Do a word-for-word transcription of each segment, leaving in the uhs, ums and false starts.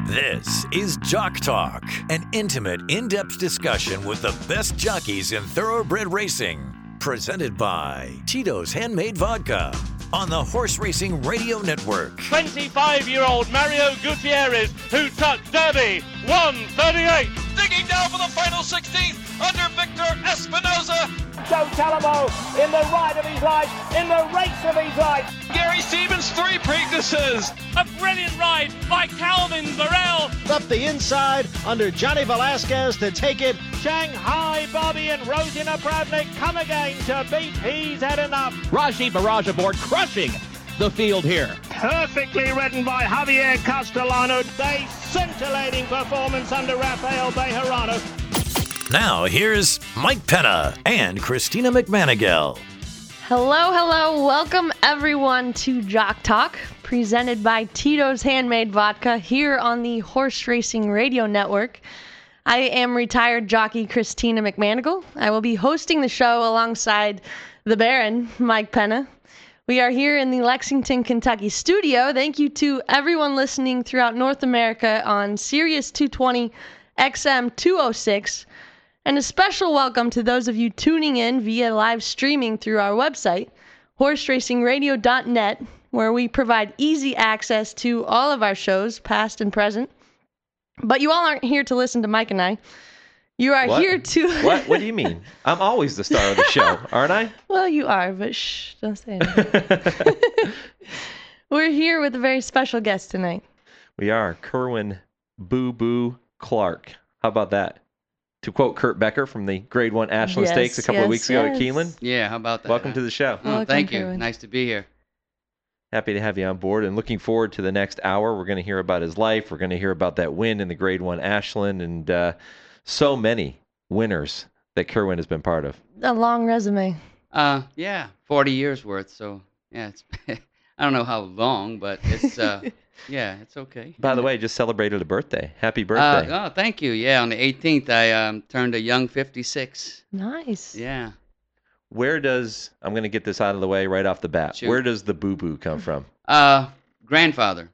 This is Jock Talk, an intimate, in-depth discussion with the best jockeys in thoroughbred racing. Presented by Tito's Handmade Vodka on the Horse Racing Radio Network. twenty-five-year-old Mario Gutierrez, who took Derby, one thirty-eight. Digging down for the final sixteenth under Victor Espinoza. Joe Talamo in the ride of his life, in the race of his life. Gary Stevens, three Preaknesses. A brilliant ride by Calvin Burrell. Up the inside under Johnny Velasquez to take it. Shanghai Bobby and Rosina Pravnik come again to beat He's Had Enough. Raji Barrage aboard, crushing the field here. Perfectly ridden by Javier Castellano. A scintillating performance under Rafael Bejarano. Now here's Mike Penna and Christina McManigal. Hello, hello. Welcome everyone to Jock Talk, presented by Tito's Handmade Vodka here on the Horse Racing Radio Network. I am retired jockey Christina McManigal. I will be hosting the show alongside the Baron, Mike Penna. We are here in the Lexington, Kentucky studio. Thank you to everyone listening throughout North America on Sirius two twenty X M two oh six. And a special welcome to those of you tuning in via live streaming through our website, horse racing radio dot net, where we provide easy access to all of our shows, past and present. But you all aren't here to listen to Mike and I. You are What? here to... What? What do you mean? I'm always the star of the show, aren't I? Well, you are, but shh, don't say anything. We're here with a very special guest tonight. We are Kerwin Boo Boo Clark. How about that? To quote Kurt Becker from the Grade One Ashland Yes, Stakes a couple yes, of weeks ago yes. at Keeneland. Yeah, how about that? Welcome huh? to the show. Oh, Welcome, thank you. Kerwin. Nice to be here. Happy to have you on board and looking forward to the next hour. We're going to hear about his life. We're going to hear about that win in the Grade One Ashland and uh, so many winners that Kerwin has been part of. A long resume. Uh, yeah, forty years worth. So yeah, it's I don't know how long, but it's uh, yeah, it's okay. By the way, just celebrated a birthday. Happy Uh, birthday. oh, thank you. Yeah, on the eighteenth, I um, turned a young fifty-six. Nice. Yeah. Where does, I'm going to get this out of the way right off the bat. Shoot. Where does the Boo Boo come from? Uh, grandfather.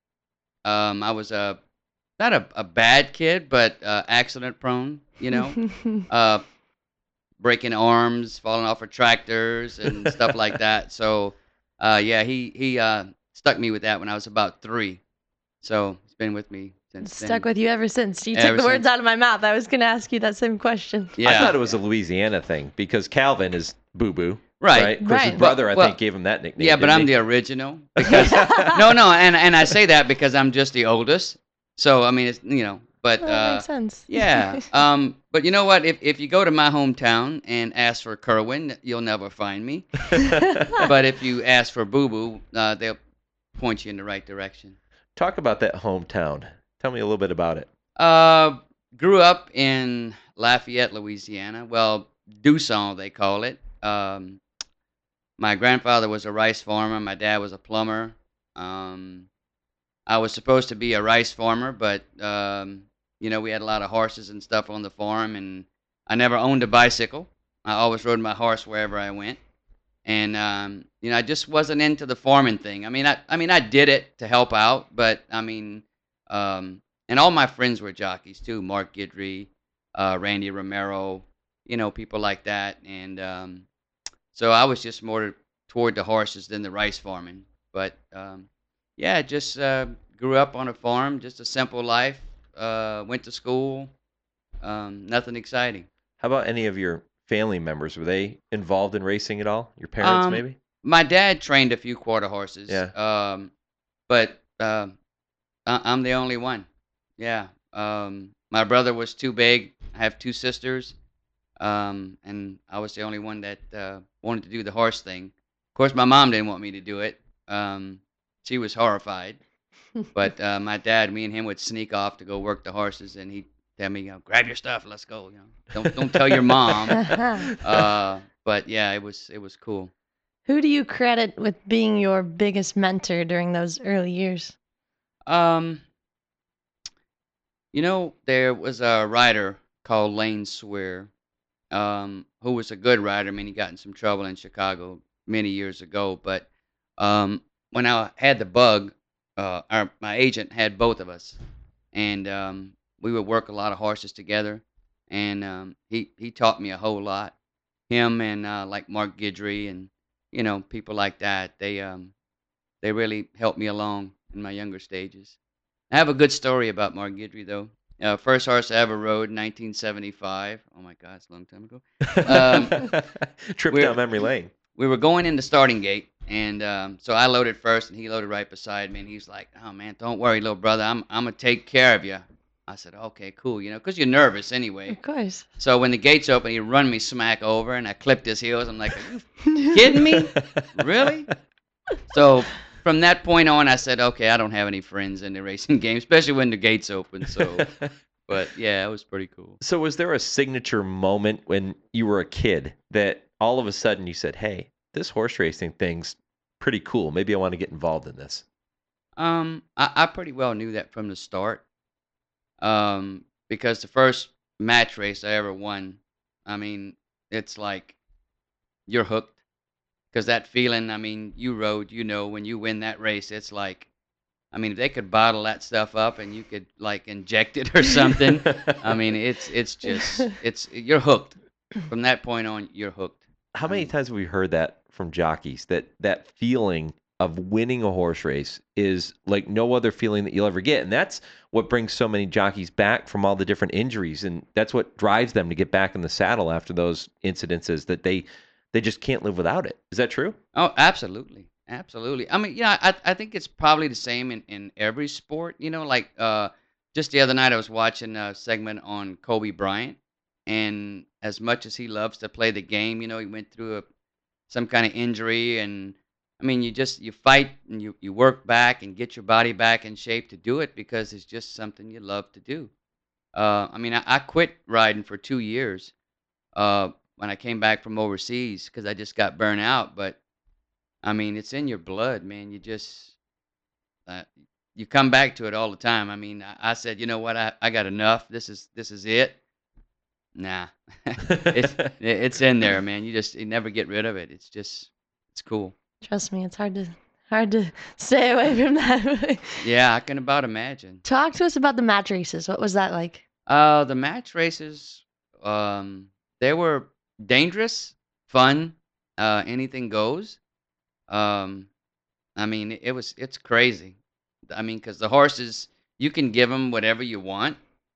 Um, I was a not a, a bad kid, but uh, accident prone. You know, uh, breaking arms, falling off of tractors and stuff like that. So, uh, yeah, he he uh, stuck me with that when I was about three. So it's been with me since then. Stuck with you ever since. You Ever took the words since. out of my mouth. I was going to ask you that same question. Yeah. I thought it was a Louisiana thing because Calvin is Boo Boo. Right. Right. Of course, his Right. brother, I Well- think, gave him that nickname. Yeah, but didn't I'm he? the original because no, no, and and I say that because I'm just the oldest. So I mean, it's you know, but Well, that uh, makes sense. yeah. Um, but you know what? If if you go to my hometown and ask for Kerwin, you'll never find me. But if you ask for Boo Boo, uh, they'll point you in the right direction. Talk about that hometown. Tell me a little bit about it. Uh, grew up in Lafayette, Louisiana. Well, Dusson, they call it. Um, my grandfather was a rice farmer. My dad was a plumber. Um, I was supposed to be a rice farmer, but um, you know, we had a lot of horses and stuff on the farm, and I never owned a bicycle. I always rode my horse wherever I went, and um, you know, I just wasn't into the farming thing. I mean, I, I mean, I did it to help out, but I mean, um, and all my friends were jockeys too. Mark Guidry, uh, Randy Romero, you know, people like that, and um, so I was just more toward the horses than the rice farming. But um, yeah, just uh, grew up on a farm, just a simple life. Uh, went to school, um, nothing exciting. How about any of your family members? Were they involved in racing at all? Your parents, Um, maybe? My dad trained a few quarter horses. Yeah. Um, but uh, I- I'm the only one. Yeah. Um, my brother was too big. I have two sisters, um, and I was the only one that uh, wanted to do the horse thing. Of course, my mom didn't want me to do it. Um, she was horrified. But uh, my dad, me and him would sneak off to go work the horses, and he'd tell me, you know, grab your stuff, let's go. You know, don't don't tell your mom. Uh, but yeah, it was it was cool. Who do you credit with being your biggest mentor during those early years? Um, you know, there was a rider called Lane Swear, um, who was a good rider. I mean, he got in some trouble in Chicago many years ago. But um, when I had the bug, uh, our, my agent had both of us. and um, we would work a lot of horses together. And um, he he taught me a whole lot. Him and uh, like Mark Guidry and you know people like that. They um they really helped me along in my younger stages. I have a good story about Mark Guidry though. Uh, first horse I ever rode, nineteen seventy-five. Oh my God, it's a long time ago. Um, Trip we're- down memory lane. we were going in the starting gate, and um, so I loaded first, and he loaded right beside me, and he's like, "Oh man, don't worry, little brother, I'm I'm gonna take care of you." I said, "Okay, cool," you know, because you're nervous anyway. Of course. So when the gates open, he run me smack over, and I clipped his heels. I'm like, "Are you kidding me? Really?" So from that point on, I said, "Okay, I don't have any friends in the racing game, especially when the gates open." So, but yeah, it was pretty cool. So was there a signature moment when you were a kid that all of a sudden you said, "Hey, this horse racing thing's pretty cool. Maybe I want to get involved in this"? Um, I, I pretty well knew that from the start. Um, because the first match race I ever won, I mean, it's like you're hooked. Because that feeling, I mean, you rode, you know, when you win that race, it's like, I mean, if they could bottle that stuff up and you could like inject it or something, I mean, it's it's just it's you're hooked. From that point on, you're hooked. How many Um, times have we heard that from jockeys, that that feeling of winning a horse race is like no other feeling that you'll ever get? And that's what brings so many jockeys back from all the different injuries, and that's what drives them to get back in the saddle after those incidences, that they they just can't live without it. Is that true? Oh, absolutely. Absolutely. I mean, yeah, I I think it's probably the same in, in every sport. You know, like uh, just the other night I was watching a segment on Kobe Bryant, and as much as he loves to play the game, you know, he went through a some kind of injury, and I mean, you just you fight and you you work back and get your body back in shape to do it because it's just something you love to do. Uh, I mean, I, I quit riding for two years uh, when I came back from overseas because I just got burnt out, but I mean, it's in your blood, man. You just uh, you come back to it all the time. I mean, I, I said, you know what? I, I got enough. This is this is it. Nah, it's it's in there, man. You just you never get rid of it. It's just it's cool. Trust me, it's hard to hard to stay away from that. Yeah, I can about imagine. Talk to us about the match races. What was that like? Uh, the match races, um, they were dangerous, fun. Uh, anything goes. Um, I mean, it was it's crazy. I mean, because the horses, you can give them whatever you want.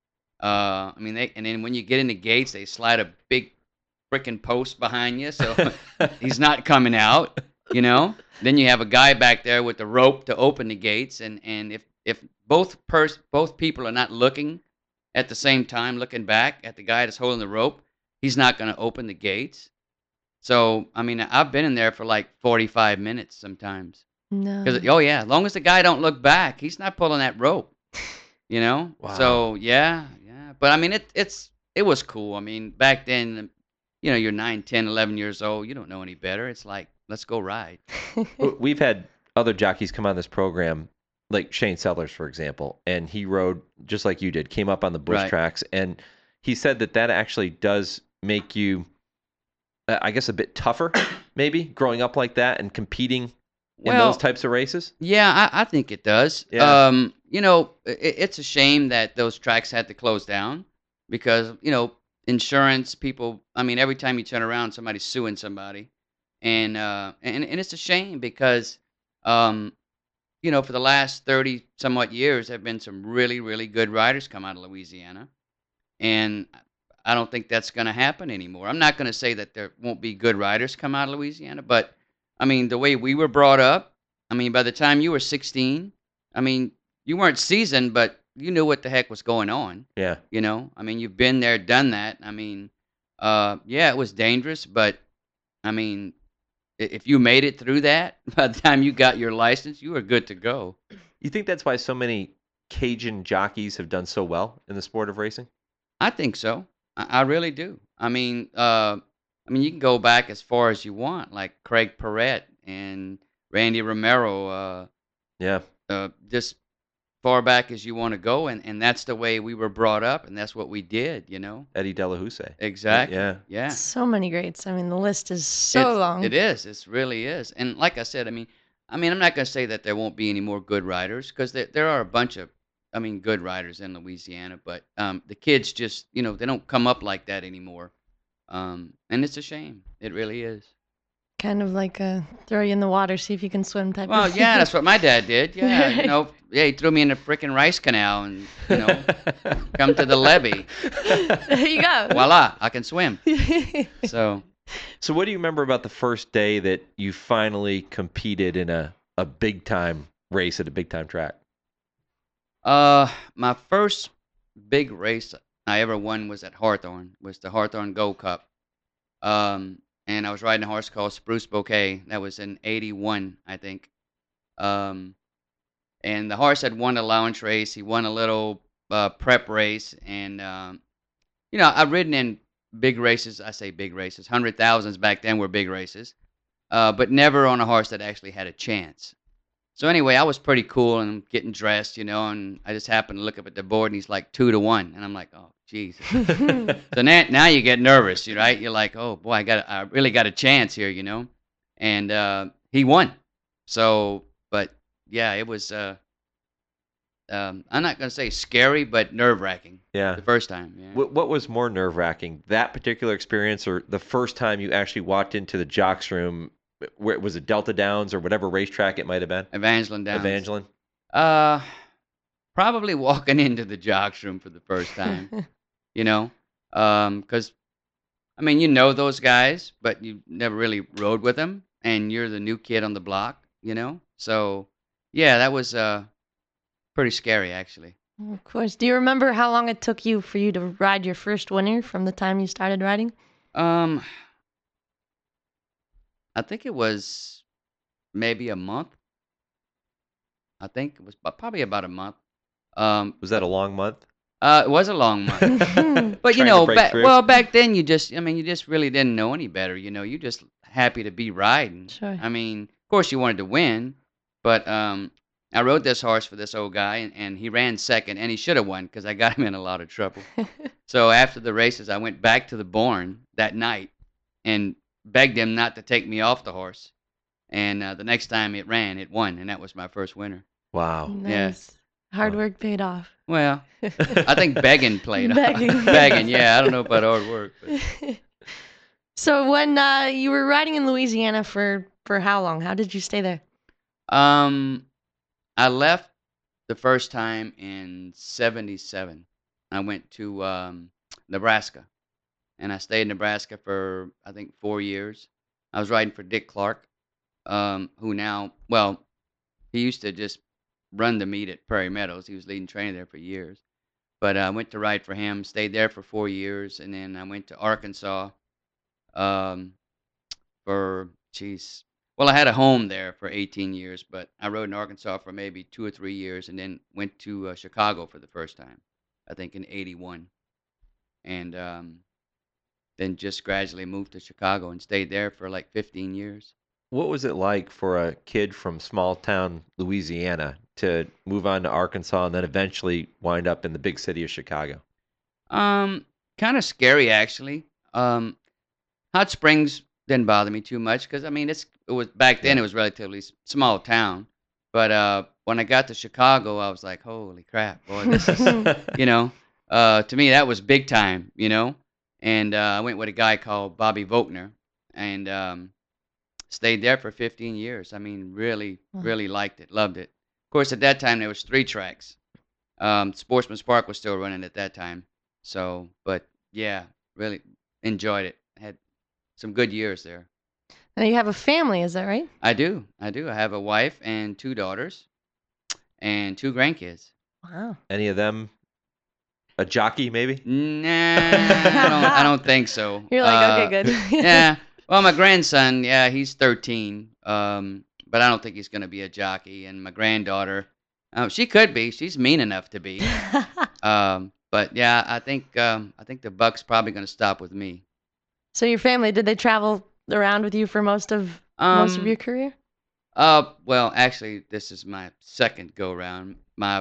Uh, I mean, they and then when you get in the gates, they slide a big freaking post behind you, so he's not coming out. You know. Then you have a guy back there with the rope to open the gates, and and if if both pers- both people are not looking at the same time, looking back at the guy that's holding the rope, he's not going to open the gates. So, I mean, I've been in there for like forty-five minutes sometimes. No. Because, oh, yeah, as long as the guy don't look back, he's not pulling that rope, you know? Wow. So, yeah, yeah. But, I mean, it it's it was cool. I mean, back then, you know, you're nine, ten, eleven years old. You don't know any better. It's like, let's go ride. W- We've had other jockeys come on this program, like Shane Sellers, for example, and he rode just like you did, came up on the bush Right. tracks, and he said that that actually does make you, uh, I guess, a bit tougher, maybe, growing up like that and competing in Well, those types of races. Yeah, I, I think it does. Yeah. Um, you know, it, it's a shame that those tracks had to close down because, you know, insurance people, I mean, every time you turn around, somebody's suing somebody. And uh, and, and it's a shame because, um, you know, for the last thirty somewhat years, there have been some really, really good riders come out of Louisiana. And I don't think that's going to happen anymore. I'm not going to say that there won't be good riders come out of Louisiana, but I mean, the way we were brought up, I mean, by the time you were sixteen, I mean, you weren't seasoned, but you knew what the heck was going on. Yeah. You know, I mean, you've been there, done that. I mean, uh, yeah, it was dangerous, but I mean, i- if you made it through that, by the time you got your license, you were good to go. You think that's why so many Cajun jockeys have done so well in the sport of racing? I think so. I, I really do. I mean, uh, I mean, you can go back as far as you want, like Craig Perret and Randy Romero, uh, Yeah. uh, just far back as you want to go, and, and that's the way we were brought up, and that's what we did, you know. Eddie Delahousse. Exactly. Yeah. Yeah. So many greats. I mean, the list is so It's- long. It is. It really is. And like I said, I mean, I mean, I'm not going to say that there won't be any more good riders because there, there are a bunch of I mean, good riders in Louisiana, but um, the kids just, you know, they don't come up like that anymore. Um, and it's a shame. It really is. Kind of like a throw you in the water, see if you can swim type Well, of yeah, that's what my dad did. Yeah, you know, yeah, he threw me in a freaking rice canal and, you know, come to the levee. There you go. Voila, I can swim. So, So what do you remember about the first day that you finally competed in a, a big time race at a big time track? uh, my first big race I ever won was at Hawthorne, was the Hawthorne Gold Cup. Um, and I was riding a horse called Spruce Bouquet. That was in eighty-one, I think. Um, and the horse had won a launch race. He won a little uh, prep race, and um, you know, I've ridden in big races. I say big races. Hundred thousands back then were big races, uh, but never on a horse that actually had a chance. So anyway, I was pretty cool and I'm getting dressed, you know, and I just happened to look up at the board and he's like two to one, and I'm like, oh Jesus. So now, now you get nervous, you right? You're like, oh boy, I got, I really got a chance here, you know, and uh, he won. So, but yeah, it was. Uh, um, I'm not gonna say scary, but nerve wracking. Yeah. The first time. Yeah. What, what was more nerve wracking, that particular experience, or the first time you actually walked into the jocks room? Where was it, Delta Downs or whatever racetrack it might have been? Evangeline Downs. Evangeline. Uh, probably walking into the jocks room for the first time. You know, um, because I mean, you know those guys, but you never really rode with them, and you're the new kid on the block. You know, so yeah, that was uh pretty scary actually. Of course. Do you remember how long it took you for you to ride your first winner from the time you started riding? Um, I think it was maybe a month. I think it was bu- probably about a month. Um, Was that a long month? uh, it was a long month. But you Trying to know, break back, through? well, back then you just, I mean, you just really didn't know any better. You know, you just happy to be riding. Sure. I mean, of course you wanted to win, but um, I rode this horse for this old guy, and, and he ran second, and he should have won because I got him in a lot of trouble. So after the races, I went back to the barn that night and begged him not to take me off the horse. And uh, the next time it ran, it won, and that was my first winner. Wow. Nice. Hard Wow. work paid off. Well, I think begging played off. Begging. Begging, yeah. I don't know about hard work. But. So when uh, you were riding in Louisiana for, for how long? How did you stay there? Um, I left the first time in seventy-seven. I went to um, Nebraska, and I stayed in Nebraska for, I think, four years. I was riding for Dick Clark, um, who now, well, he used to just run the meet at Prairie Meadows. He was leading trainer there for years. But I went to ride for him, stayed there for four years, and then I went to Arkansas um, for, geez, well, I had a home there for eighteen years, but I rode in Arkansas for maybe two or three years, and then went to uh, Chicago for the first time, I think in eighty-one. And um, then just gradually moved to Chicago and stayed there for like fifteen years. What was it like for a kid from small town Louisiana to move on to Arkansas and then eventually wind up in the big city of Chicago? Um, kind of scary actually. Um, Hot Springs didn't bother me too much because I mean it's it was back then Yeah. it was relatively s- small town, but uh, when I got to Chicago, I was like, holy crap, boy, this is you know, uh, to me that was big time, you know. And uh, I went with a guy called Bobby Volkner, and um, stayed there for fifteen years. I mean, really, Wow. really liked it, loved it. Of course, at that time there was three tracks. Um, Sportsman's Park was still running at that time. So, but yeah, really enjoyed it. Had some good years there. Now you have a family, is that right? I do, I do. I have a wife and two daughters, and two grandkids. Wow. Any of them a jockey, maybe? Nah, I don't, I don't think so. You're like, Uh, okay, good. yeah. Well, my grandson, yeah, he's thirteen, um, but I don't think he's going to be a jockey. And my granddaughter, uh, she could be. She's mean enough to be. Um, but yeah, I think um, I think the buck's probably going to stop with me. So your family, did they travel around with you for most of most of Um, your career? Uh, well, actually, this is my second go round. My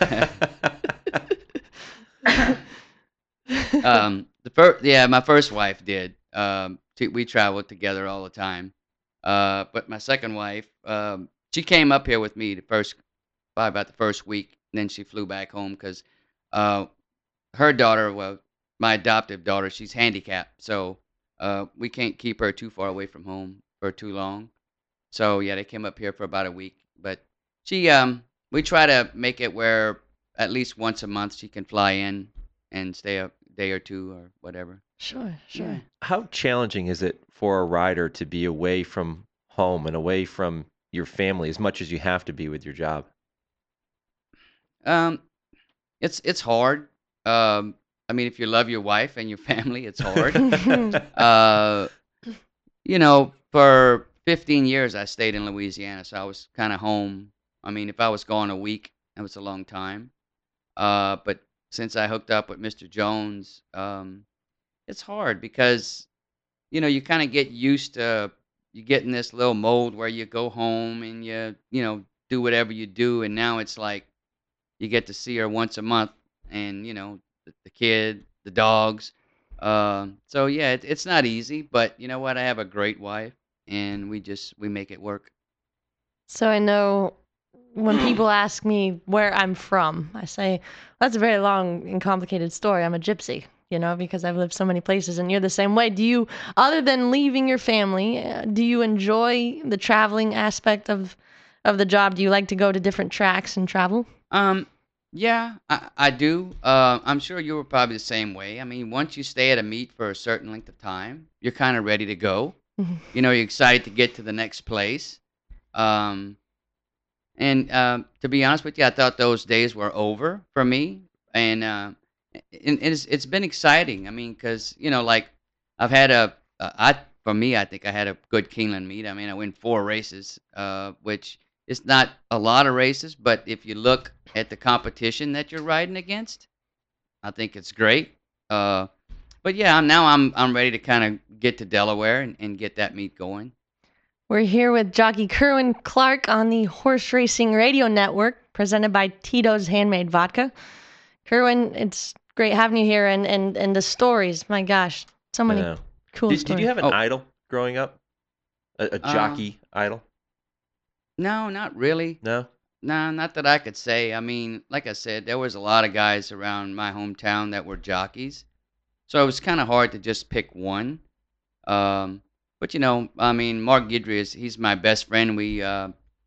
um, the first, yeah, my first wife did. Um, t- we traveled together all the time. Uh, but my second wife, um, she came up here with me the first, probably about the first week then she flew back home because uh, her daughter, well, my adoptive daughter, she's handicapped, so uh, we can't keep her too far away from home for too long. So yeah, they came up here for about a week, but she, um, we try to make it where at least once a month she can fly in and stay a day or two or whatever. Sure, sure. Yeah. How challenging is it for a rider to be away from home and away from your family as much as you have to be with your job? Um, it's it's hard. Um, I mean, if you love your wife and your family, it's hard. uh, you know, for fifteen years I stayed in Louisiana, so I was kind of home. I mean, if I was gone a week, that was a long time. Uh, but since I hooked up with Mister Jones, um, it's hard because you know you kind of get used to you get in this little mold where you go home and you you know do whatever you do, and now it's like you get to see her once a month, and you know the, the kid, the dogs. Um, so yeah, it, it's not easy, but you know what? I have a great wife, and we just we make it work. So I know when people ask me where I'm from, I say, that's a very long and complicated story. I'm a gypsy, you know, because I've lived so many places, and you're the same way. Do you, other than leaving your family, uh, do you enjoy the traveling aspect of of the job? Do you like to go to different tracks and travel? Um, yeah, I, I do. Uh, I'm sure you were probably the same way. I mean, once you stay at a meet for a certain length of time, you're kind of ready to go. Mhm. You know, you're excited to get to the next place. Um, and um, to be honest with you, I thought those days were over for me, and uh, and it's it's been exciting. I mean, because you know, like I've had a, a I for me, I think I had a good Keeneland meet. I mean, I win four races, uh, which is not a lot of races, but if you look at the competition that you're riding against, I think it's great. Uh, but yeah, I'm- now I'm I'm ready to kind of get to Delaware and, and get that meet going. We're here with jockey Kerwin Clark on the Horse Racing Radio Network, presented by Tito's Handmade Vodka. Kerwin, it's great having you here, and, and, and the stories, my gosh, so I many know. cool Did, stories. did you have an Oh. idol growing up? A, a Um, jockey idol? No, not really. No? No, not that I could say. I mean, like I said, there was a lot of guys around my hometown that were jockeys, so it was kind of hard to just pick one. Um, but you know, I mean, Mark Guidry is he's my best friend. We, uh,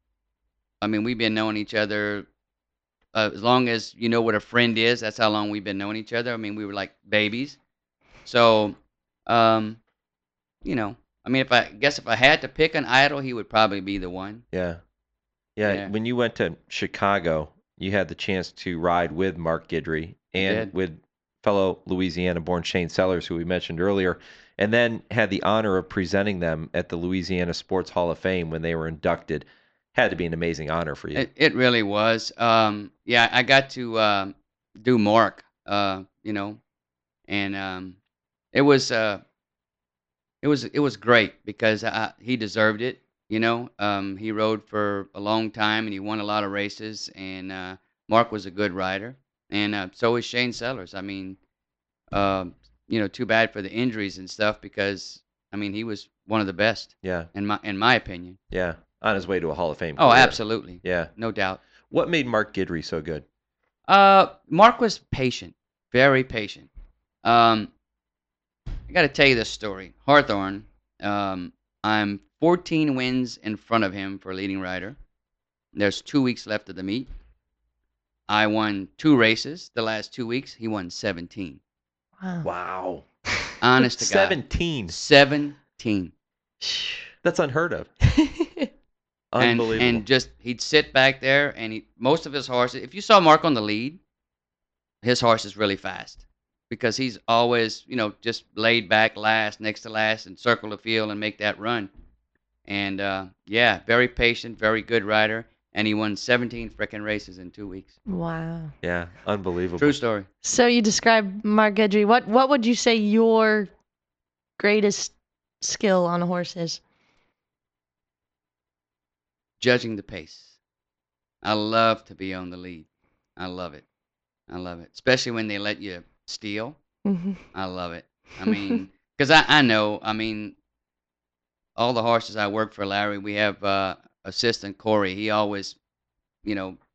I mean, we've been knowing each other uh, as long as you know what a friend is. That's how long we've been knowing each other. I mean, we were like babies. So, um, you know, I mean, if I guess if I had to pick an idol, he would probably be the one. Yeah. yeah. Yeah. When you went to Chicago, you had the chance to ride with Mark Guidry and did. with fellow Louisiana-born Shane Sellers, who we mentioned earlier, and then had the honor of presenting them at the Louisiana Sports Hall of Fame when they were inducted. Had to be an amazing honor for you. It it really was. Um, yeah, I got to um do Mark, uh, you know, and um, it was uh, it was it was great because I, he deserved it. You know, um, he rode for a long time and he won a lot of races. And uh, Mark was a good rider, and uh, so is Shane Sellers. I mean, um, you know, too bad for the injuries and stuff because I mean he was one of the best yeah. in my in my opinion. Yeah. On his way to a Hall of Fame Oh, career. absolutely, Yeah. no doubt. What made Mark Guidry so good? Uh, Mark was patient, very patient. Um, I got to tell you this story. Hawthorne, um, I'm fourteen wins in front of him for leading rider. There's two weeks left of the meet. I won two races the last two weeks. He won seventeen. Wow. Wow. Honest to God. seventeen. seventeen. That's unheard of. And, Unbelievable. and just he'd sit back there, and he most of his horses. If you saw Mark on the lead, his horse is really fast because he's always you know just laid back last, next to last, and circle the field and make that run. And uh, yeah, very patient, very good rider, and he won seventeen frickin' races in two weeks. Wow. yeah, unbelievable. True story. So you described Mark Guidry. What what would you say your greatest skill on a horse is? Judging the pace. I love to be on the lead. I love it. I love it, especially when they let you steal. Mm-hmm. I love it. I mean, because I, I know, I mean, all the horses I work for, Larry, we have uh, assistant Corey. He always, you know,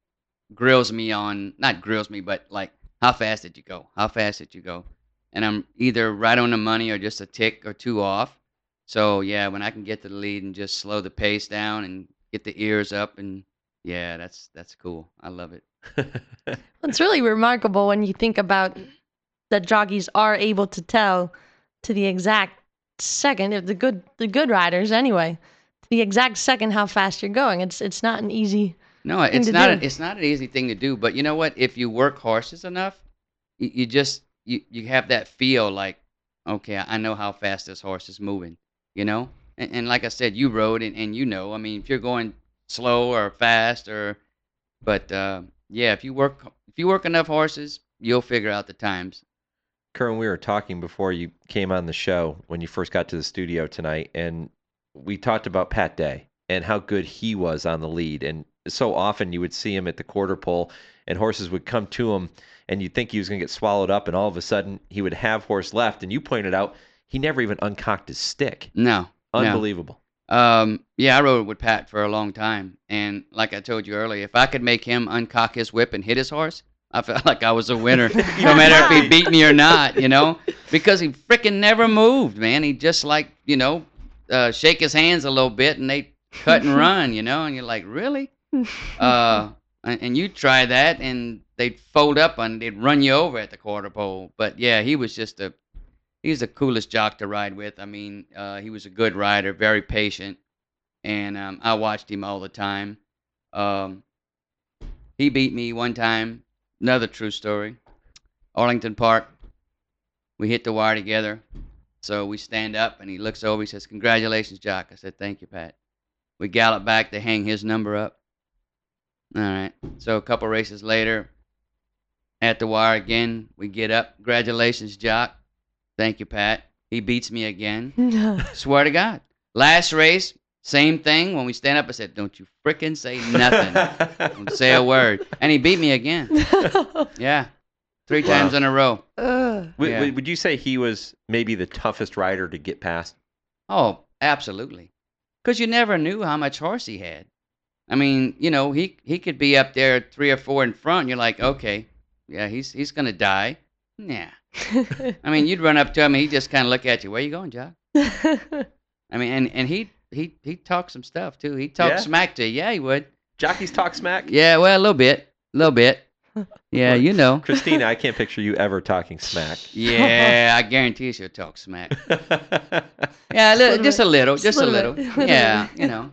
grills me on, not grills me, but like, how fast did you go? How fast did you go? And I'm either right on the money or just a tick or two off. So yeah, when I can get to the lead and just slow the pace down and get the ears up, and yeah, that's that's cool. I love it. It's really remarkable when you think about that jockeys are able to tell to the exact second, if the good the good riders anyway, to the exact second how fast you're going. It's it's not an easy No, it's to not do. a, it's not an easy thing to do. But you know what? If you work horses enough, you, you just you, you have that feel like, okay, I know how fast this horse is moving. You know, and, and like I said, you rode and, and you know. I mean, if you're going slow or fast or, but uh, yeah, if you work if you work enough horses, you'll figure out the times. Kerwin, we were talking before you came on the show when you first got to the studio tonight, and we talked about Pat Day and how good he was on the lead. And so often you would see him at the quarter pole, and horses would come to him, and you'd think he was going to get swallowed up, and all of a sudden he would have horse left. And you pointed out he never even uncocked his stick. No, Unbelievable. No. Um, yeah, I rode with Pat for a long time, and like I told you earlier, if I could make him uncock his whip and hit his horse, I felt like I was a winner, no matter if he beat me or not, you know, because he freaking never moved, man. He just like, you know, uh, shake his hands a little bit and they cut and run, you know, and you're like, really? Uh, and, and you try that and they'd fold up and they'd run you over at the quarter pole. But yeah, he was just a, he's the coolest jock to ride with. I mean, uh, he was a good rider, very patient, and um, I watched him all the time. Um, he beat me one time. Another true story. Arlington Park. We hit the wire together. So we stand up, and he looks over. He says, "Congratulations, Jock." I said, "Thank you, Pat." We gallop back to hang his number up. All right. So a couple races later, at the wire again, we get up. "Congratulations, Jock." "Thank you, Pat." He beats me again. Swear to God. Last race, same thing. When we stand up, I said, "Don't you frickin' say nothing. Don't say a word." And he beat me again. Yeah. Three Wow. times in a row. Ugh. Would, Yeah. would- would you say he was maybe the toughest rider to get past? Oh, absolutely. Because you never knew how much horse he had. I mean, you know, he he could be up there three or four in front. And you're like, okay, yeah, he's he's gonna die. Nah. I mean, you'd run up to him and he'd just kind of look at you. "Where you going, Jock?" I mean, and and he he he talked some stuff too. He talked Yeah? smack to you. Yeah, he would. Jockeys talk smack? Yeah, well, a little bit, a little bit. Yeah, you know. Christina, I can't picture you ever talking smack. Yeah, I guarantee she'll talk smack. Yeah, a little, Little just bit. a little, Just just a a little little. bit. Little Yeah, bit. you know.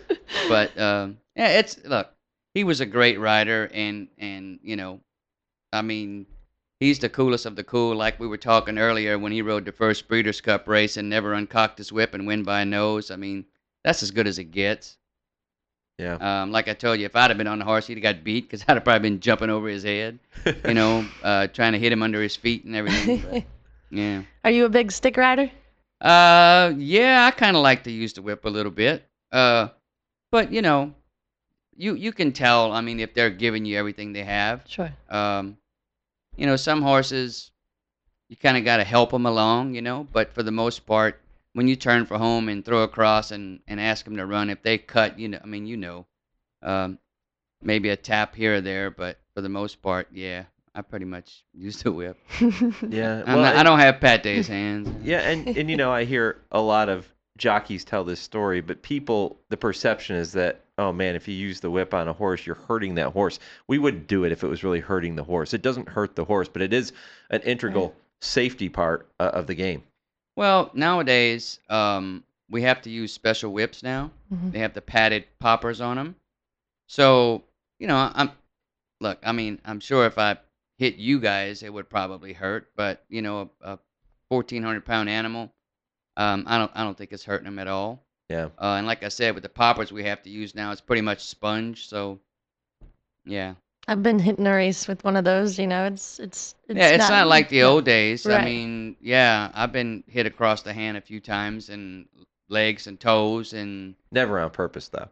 But um, yeah, it's look. He was a great rider, and and you know, I mean, he's the coolest of the cool. Like we were talking earlier, when he rode the first Breeders' Cup race and never uncocked his whip and win by a nose. I mean, that's as good as it gets. Yeah. Um, like I told you, if I'd have been on the horse, he'd have got beat because I'd have probably been jumping over his head, you know, uh, trying to hit him under his feet and everything. But, yeah. Are you a big stick rider? Uh, yeah, I kind of like to use the whip a little bit. Uh, but you know, you you can tell. I mean, if they're giving you everything they have. Sure. Um, you know, some horses, you kind of got to help them along, you know. But for the most part, when you turn for home and throw across and, and ask them to run, if they cut, you know, I mean, you know, um, maybe a tap here or there, but for the most part, yeah, I pretty much use the whip. Yeah. I'm not, I don't have Pat Day's hands. Yeah, and, and you know, I hear a lot of jockeys tell this story, but people, the perception is that, oh man, if you use the whip on a horse, you're hurting that horse. We wouldn't do it if it was really hurting the horse. It doesn't hurt the horse, but it is an integral safety part uh, of the game. Well, nowadays, um, we have to use special whips now. Mhm. They have the padded poppers on them. So, you know, I'm look, I mean, I'm sure if I hit you guys, it would probably hurt, but you know, a, a fourteen hundred pound animal, um, I don't, I don't think it's hurting them at all. Yeah. Uh, and like I said, with the poppers we have to use now, it's pretty much sponge. So, yeah, I've been hitting a race with one of those. You know, it's it's, it's yeah, it's not, like the yeah. old days. I Right. mean, yeah, I've been hit across the hand a few times and legs and toes and Never on purpose, though.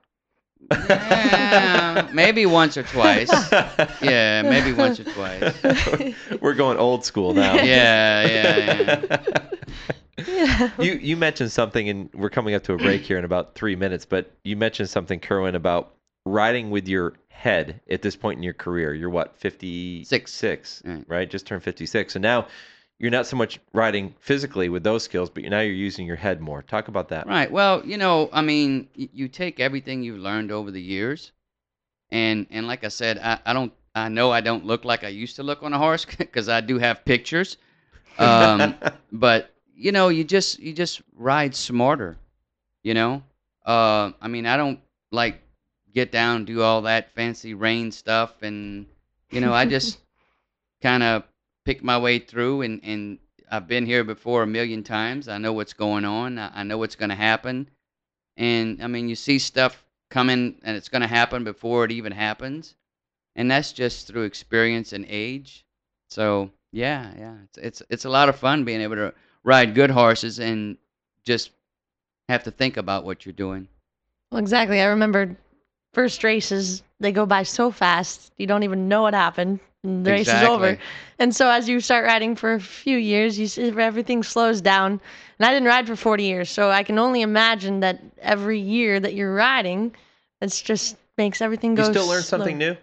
yeah, maybe once or twice. Yeah, maybe once or twice. We're going old school now. Yeah, yeah, yeah. Yeah. You you mentioned something, and we're coming up to a break here in about three minutes. But you mentioned something, Kerwin, about riding with your head at this point in your career? You're what, fifty-six, Six. Right. right? Just turned fifty-six. And now you're not so much riding physically with those skills, but now you're using your head more. Talk about that. Right. Well, you know, I mean, y- you take everything you've learned over the years, and and like I said, I, I don't, I know I don't look like I used to look on a horse because I do have pictures, um, but you know, you just you just ride smarter, you know. Uh, I mean, I don't like get down, do all that fancy rein stuff, and you know, I just kind of pick my way through, and, and I've been here before a million times. I know what's going on. I, I know what's going to happen. And I mean, you see stuff coming and it's going to happen before it even happens. And that's just through experience and age. So yeah, yeah, it's, it's, it's a lot of fun being able to ride good horses and just have to think about what you're doing. Well, exactly. I remember first races, they go by so fast, you don't even know what happened. And the race is over. Exactly. And so as you start riding for a few years, you see everything slows down. And I didn't ride for forty years, so I can only imagine that every year that you're riding, it's just makes everything You go still learn slow. something new?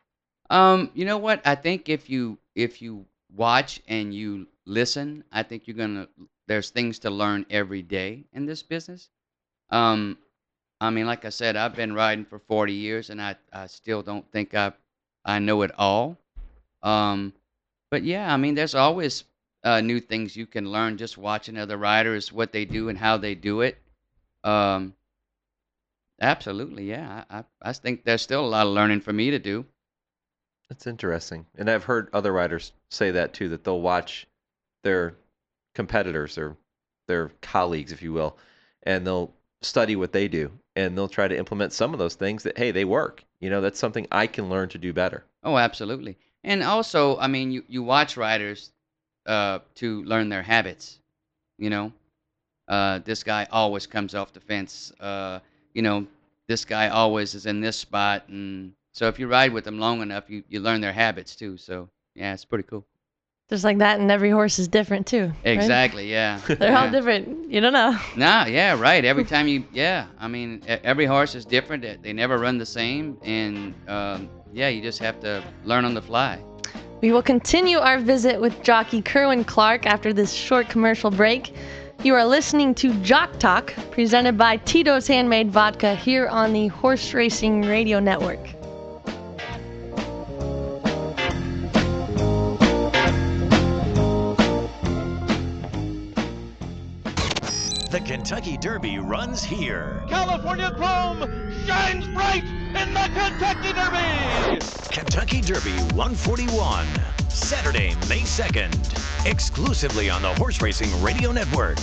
Um, you know what? I think if you if you watch and you listen, I think you're gonna. There's things to learn every day in this business. Um, I mean, like I said, I've been riding for forty years, and I I still don't think I I know it all. Um, but yeah, I mean, there's always uh, new things you can learn just watching other riders, what they do and how they do it. Um, absolutely, yeah. I, I I think there's still a lot of learning for me to do. That's interesting. And I've heard other riders say that too, that they'll watch their competitors or their colleagues, if you will, and they'll study what they do and they'll try to implement some of those things that, hey, they work. You know, that's something I can learn to do better. Oh, absolutely. And also, I mean, you, you watch riders uh, to learn their habits. You know, uh, this guy always comes off the fence. Uh, you know, this guy always is in this spot. And so if you ride with them long enough, you, you learn their habits too. So, yeah, it's pretty cool. Just like that, and every horse is different too. Right? Exactly, yeah. They're all Yeah. different. You don't know. Nah, yeah, right. Every time you, yeah. I mean, e- every horse is different. They- They never run the same. And, um, yeah, you just have to learn on the fly. We will continue our visit with jockey Kerwin Clark after this short commercial break. You are listening to Jock Talk, presented by Tito's Handmade Vodka here on the Horse Racing Radio Network. The Kentucky Derby runs here. California Chrome shines bright in the Kentucky Derby. Kentucky Derby one forty-one, Saturday, May second, exclusively on the Horse Racing Radio Network.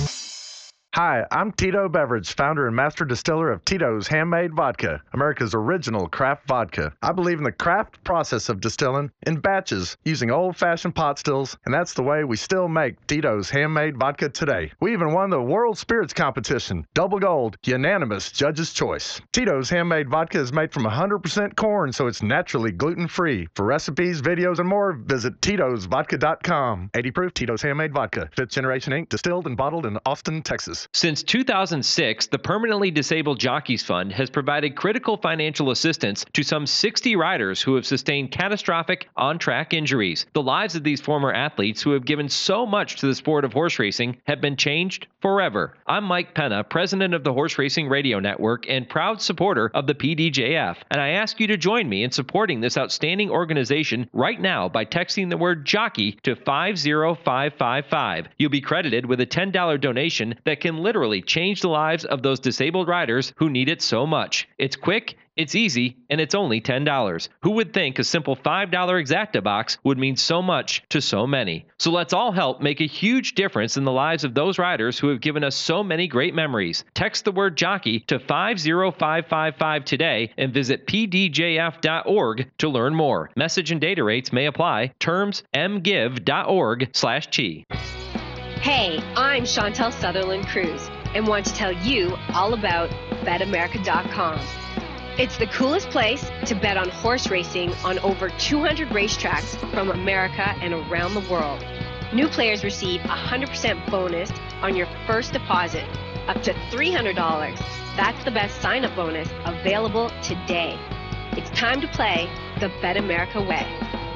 Hi, I'm Tito Beverage, founder and master distiller of Tito's Handmade Vodka, America's original craft vodka. I believe in the craft process of distilling in batches using old-fashioned pot stills, and that's the way we still make Tito's Handmade Vodka today. We even won the World Spirits Competition, double gold, unanimous judge's choice. Tito's Handmade Vodka is made from one hundred percent corn, so it's naturally gluten-free. For recipes, videos, and more, visit Titos Vodka dot com. eighty proof Tito's Handmade Vodka, fifth Generation Incorporated, distilled and bottled in Austin, Texas. Since two thousand six, the Permanently Disabled Jockeys Fund has provided critical financial assistance to some sixty riders who have sustained catastrophic on-track injuries. The lives of these former athletes who have given so much to the sport of horse racing have been changed forever. I'm Mike Penna, president of the Horse Racing Radio Network and proud supporter of the P D J F, and I ask you to join me in supporting this outstanding organization right now by texting the word jockey to five zero five five five. You'll be credited with a ten dollars donation that can literally change the lives of those disabled riders who need it so much. It's quick, it's easy, and it's only ten dollars. Who would think a simple five dollars Exacta box would mean so much to so many? So let's all help make a huge difference in the lives of those riders who have given us so many great memories. Text the word jockey to five zero five five five today and visit p d j f dot org to learn more. Message and data rates may apply. Terms m give dot org slash T. Hey, I'm Chantel Sutherland Cruz and want to tell you all about bet america dot com. It's the coolest place to bet on horse racing on over two hundred racetracks from America and around the world. New players receive a one hundred percent bonus on your first deposit, up to three hundred dollars. That's the best sign-up bonus available today. It's time to play the Bet America way.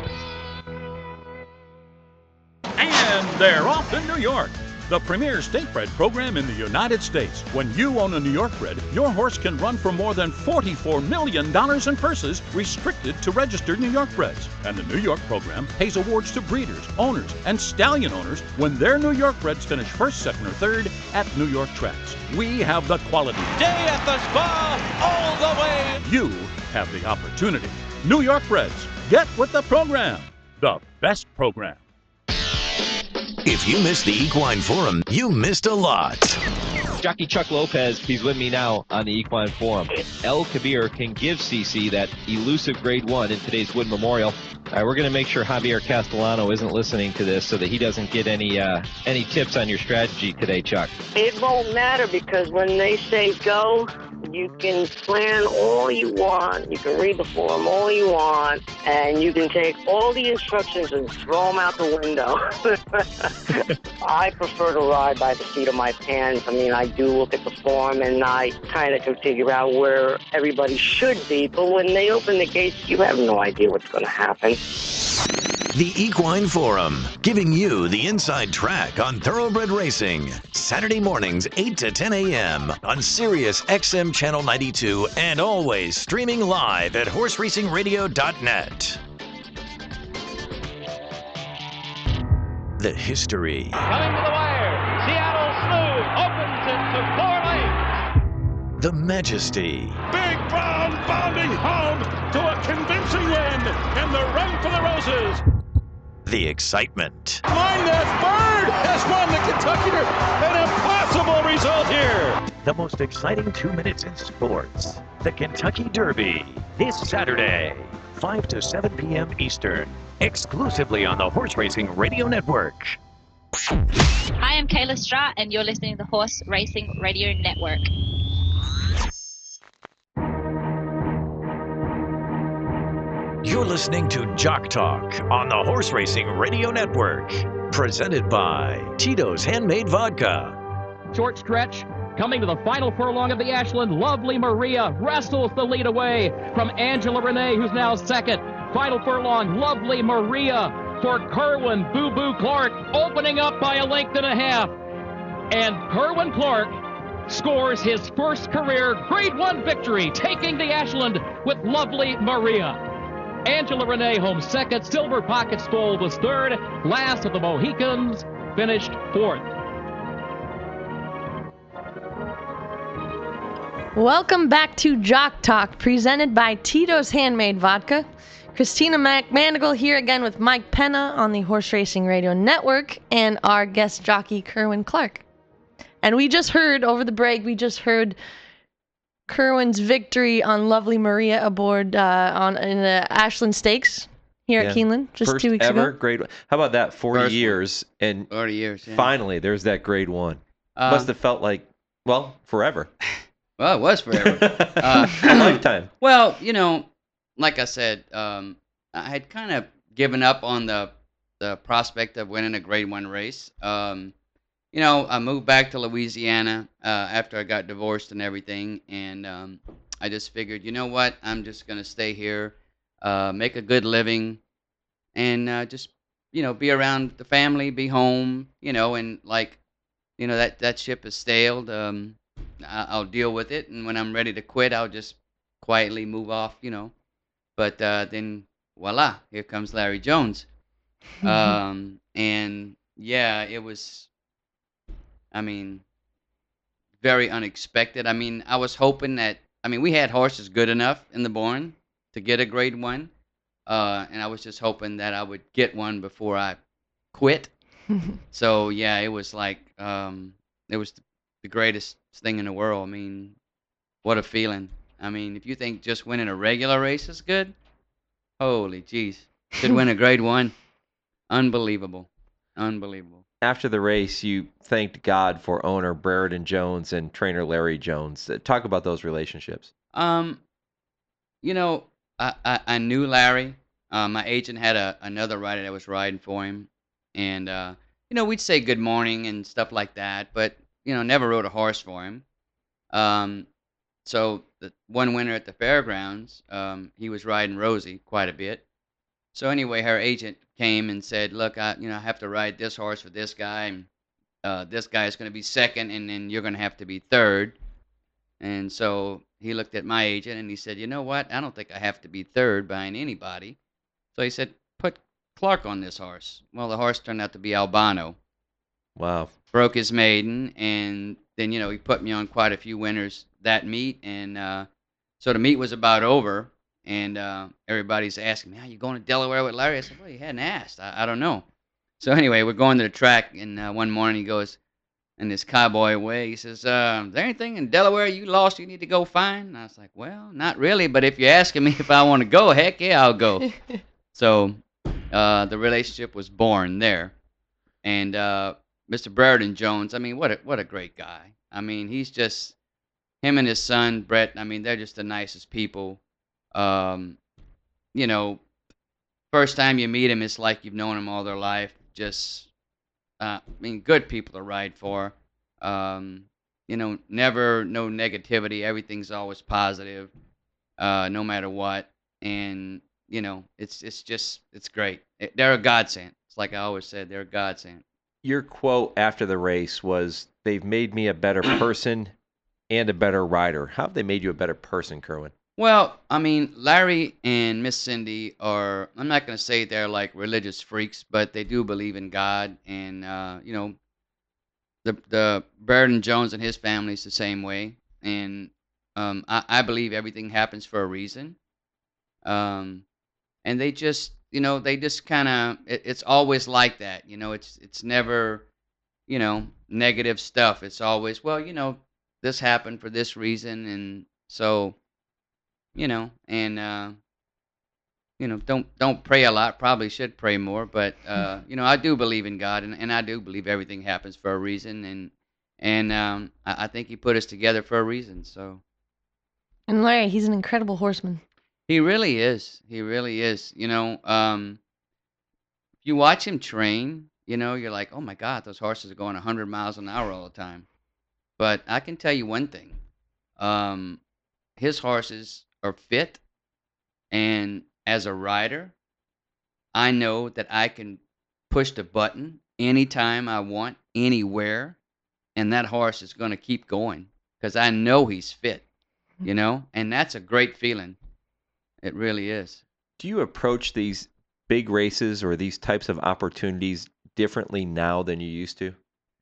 And they're off to New York, the premier state bred program in the United States. When you own a New York bred, your horse can run for more than forty-four million dollars in purses restricted to registered New York breds. And the New York program pays awards to breeders, owners, and stallion owners when their New York breds finish first, second, or third at New York tracks. We have the quality. Day at the spa, all the way. You have the opportunity. New York breds, get with the program. The best program. If you missed the Equine Forum, you missed a lot. Jockey Chuck Lopez, he's with me now on the Equine Forum. El Kabir can give C C that elusive grade one in today's Wood Memorial. All right, we're going to make sure Javier Castellano isn't listening to this so that he doesn't get any uh, any tips on your strategy today, Chuck. It won't matter because when they say go, you can plan all you want. You can read the form all you want, and you can take all the instructions and throw them out the window. I prefer to ride by the seat of my pants. I mean, I do look at the form, and I kind of can figure out where everybody should be. But when they open the gates, you have no idea what's going to happen. The Equine Forum, giving you the inside track on thoroughbred racing. Saturday mornings, eight to ten a.m. on Sirius X M Channel ninety-two and always streaming live at horse racing radio dot net. The history. Coming to the wire. Seattle Smooth opens into four lanes. The majesty. Big Brown bounding home to a convincing win in the Run for the Roses. The excitement. Mind that bird has won the Kentucky Derby. An impossible result here. The most exciting two minutes in sports. The Kentucky Derby. This Saturday, five to seven p.m. Eastern. Exclusively on the Horse Racing Radio Network. Hi, I'm Kayla Stratt, and you're listening to the Horse Racing Radio Network. You're listening to Jock Talk on the Horse Racing Radio Network. Presented by Tito's Handmade Vodka. Short stretch. Coming to the final furlong of the Ashland, Lovely Maria wrestles the lead away from Angela Renee, who's now second. Final furlong, Lovely Maria for Kerwin Boo Boo Clark, opening up by a length and a half. And Kerwin Clark scores his first career Grade one victory, taking the Ashland with Lovely Maria. Angela Renee home second, Silver Pocket Stole was third, last of the Mohicans finished fourth. Welcome back to Jock Talk, presented by Tito's Handmade Vodka. Christina McManigal here again with Mike Penna on the Horse Racing Radio Network and our guest jockey, Kerwin Clark. And we just heard, over the break, we just heard Kerwin's victory on Lovely Maria aboard uh, on in the Ashland Stakes here Yeah. at Keeneland just First two weeks ever ago. grade one. How about that? forty First years, and forty years, yeah. finally there's that grade one. Uh, Must have felt like, well, forever. Well, it was forever. uh, A lifetime. Well, you know, like I said, um, I had kind of given up on the the prospect of winning a Grade One race. Um, you know, I moved back to Louisiana uh, after I got divorced and everything, and um, I just figured, you know what, I'm just gonna stay here, uh, make a good living, and uh, just you know be around the family, be home, you know, and like, you know that that ship has sailed. Um, I- I'll deal with it, and when I'm ready to quit, I'll just quietly move off, you know. But uh, then, voila, here comes Larry Jones. Um, and yeah, it was, I mean, very unexpected. I mean, I was hoping that, I mean, we had horses good enough in the barn to get a Grade One, uh, and I was just hoping that I would get one before I quit. So yeah, it was like, um, it was the greatest thing in the world. I mean, what a feeling. I mean, if you think just winning a regular race is good, holy jeez. Should win a Grade One. Unbelievable. Unbelievable. After the race, you thanked God for owner Brereton Jones and trainer Larry Jones. Uh, Talk about those relationships. Um, you know, I, I, I knew Larry. Uh, my agent had a, another rider that was riding for him. And, uh, you know, we'd say good morning and stuff like that, but, you know, never rode a horse for him. Um, so the one winter at the fairgrounds, um, he was riding Rosie quite a bit. So anyway, her agent came and said, "Look, I you know I have to ride this horse for this guy, and uh, this guy is going to be second, and then you're going to have to be third." And so he looked at my agent and he said, "You know what? I don't think I have to be third behind anybody." So he said, "Put Clark on this horse." Well, the horse turned out to be Albano. Wow. Broke his maiden, and then, you know, he put me on quite a few winners that meet. And uh, so the meet was about over, and uh, everybody's asking me, "Are you going to Delaware with Larry?" I said, "Well, you hadn't asked. I, I don't know." So anyway, we're going to the track, and uh, one morning he goes, in this cowboy way, he says, uh, "Is there anything in Delaware you lost you need to go find?" And I was like, "Well, not really, but if you're asking me if I want to go, heck yeah, I'll go." So uh, the relationship was born there. And uh, Mister Brereton Jones, I mean, what a, what a great guy. I mean, he's just, him and his son, Brett, I mean, they're just the nicest people. Um, you know, first time you meet him, it's like you've known him all their life. Just, uh, I mean, good people to ride for. Um, you know, never, no negativity. Everything's always positive, uh, no matter what. And, you know, it's it's just, it's great. It, they're a godsend. It's like I always said, they're a godsend. Your quote after the race was, "They've made me a better person and a better rider." How have they made you a better person, Kerwin? Well, I mean, Larry and Miss Cindy are, I'm not going to say they're like religious freaks, but they do believe in God. And, uh, you know, the the Brereton Jones and his family is the same way. And um, I, I believe everything happens for a reason. Um, and they just, you know, they just kind of, it, it's always like that. You know, it's it's never, you know, negative stuff. It's always, well, you know, this happened for this reason. And so, you know, and, uh, you know, don't don't pray a lot. Probably should pray more. But, uh, you know, I do believe in God, and, and I do believe everything happens for a reason. And, and um, I, I think he put us together for a reason. So And Larry, he's an incredible horseman. he really is. He really is. You know, um, if you watch him train, you know, you're like, oh my God, those horses are going one hundred miles an hour all the time. But I can tell you one thing. Um, his horses are fit, and as a rider, I know that I can push the button anytime I want, anywhere, and that horse is going to keep going because I know he's fit, you know, and that's a great feeling. It really is. Do you approach these big races or these types of opportunities differently now than you used to?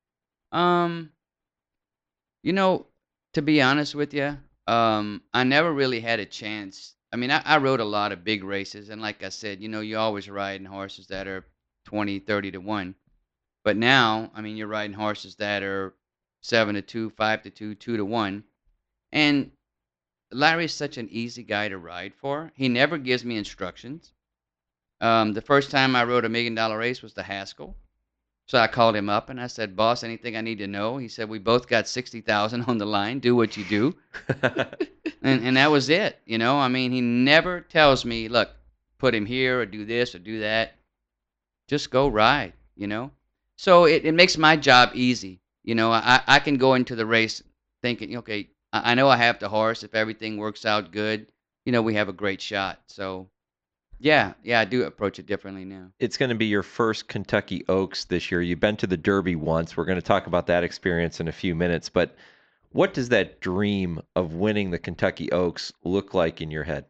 Um, you know, to be honest with you, um, I never really had a chance. I mean, I, I rode a lot of big races, and like I said, you know, you always riding horses that are twenty, thirty to one. But now, I mean, you're riding horses that are seven to two, five to two, two to one. And Larry's such an easy guy to ride for. He never gives me instructions. Um, the first time I rode a million dollar race was the Haskell. So I called him up and I said, "Boss, anything I need to know?" He said, "We both got sixty thousand on the line. Do what you do." and and that was it. You know, I mean, he never tells me, "Look, put him here or do this or do that." Just go ride, you know. So it, it makes my job easy. You know, I, I can go into the race thinking, okay, I, I know I have the horse. If everything works out good, you know, we have a great shot. So yeah, yeah, I do approach it differently now. It's going to be your first Kentucky Oaks this year. You've been to the Derby once. We're going to talk about that experience in a few minutes. But what does that dream of winning the Kentucky Oaks look like in your head?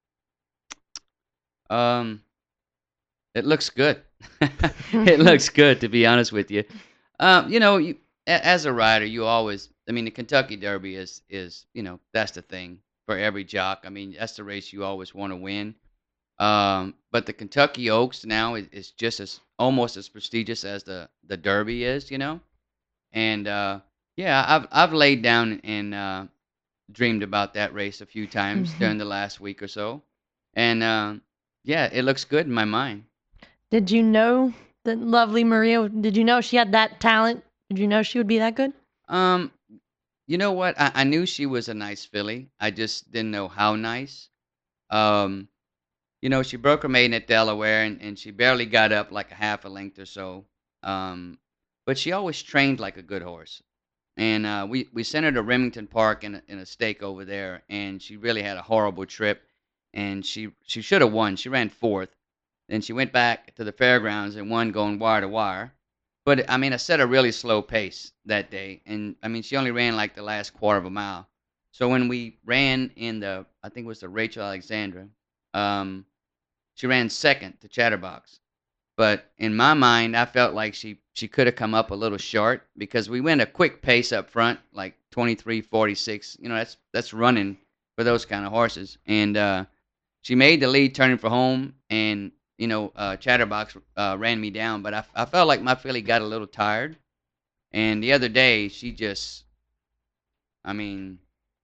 Um, it looks good. It looks good, to be honest with you. Um, you know, you, a- as a rider, you always, I mean, the Kentucky Derby is, is, you know, that's the thing for every jock. I mean, that's the race you always want to win. Um, but the Kentucky Oaks now is, is just as almost as prestigious as the, the Derby is, you know. And uh, yeah, I've I've laid down and uh, dreamed about that race a few times during the last week or so, and uh, yeah, it looks good in my mind. Did you know that lovely Maria? Did you know she had that talent? Did you know she would be that good? Um, you know what? I, I knew she was a nice filly. I just didn't know how nice. Um, you know, she broke her maiden at Delaware, and, and she barely got up like a half a length or so. Um, but she always trained like a good horse. and uh, we we sent her to Remington Park in a, in a stake over there, and she really had a horrible trip, and she she should have won. She ran fourth, then she went back to the fairgrounds and won going wire to wire. But I mean, I set a really slow pace that day, and I mean, she only ran like the last quarter of a mile. So when we ran in the, I think it was the Rachel Alexandra, um, she ran second to Chatterbox. But in my mind, I felt like she, she could have come up a little short because we went a quick pace up front, like twenty-three forty-six. You know, that's that's running for those kind of horses. And uh, she made the lead turning for home, and you know, uh, Chatterbox uh, ran me down. But I, I felt like my filly got a little tired. And the other day, she just, I mean,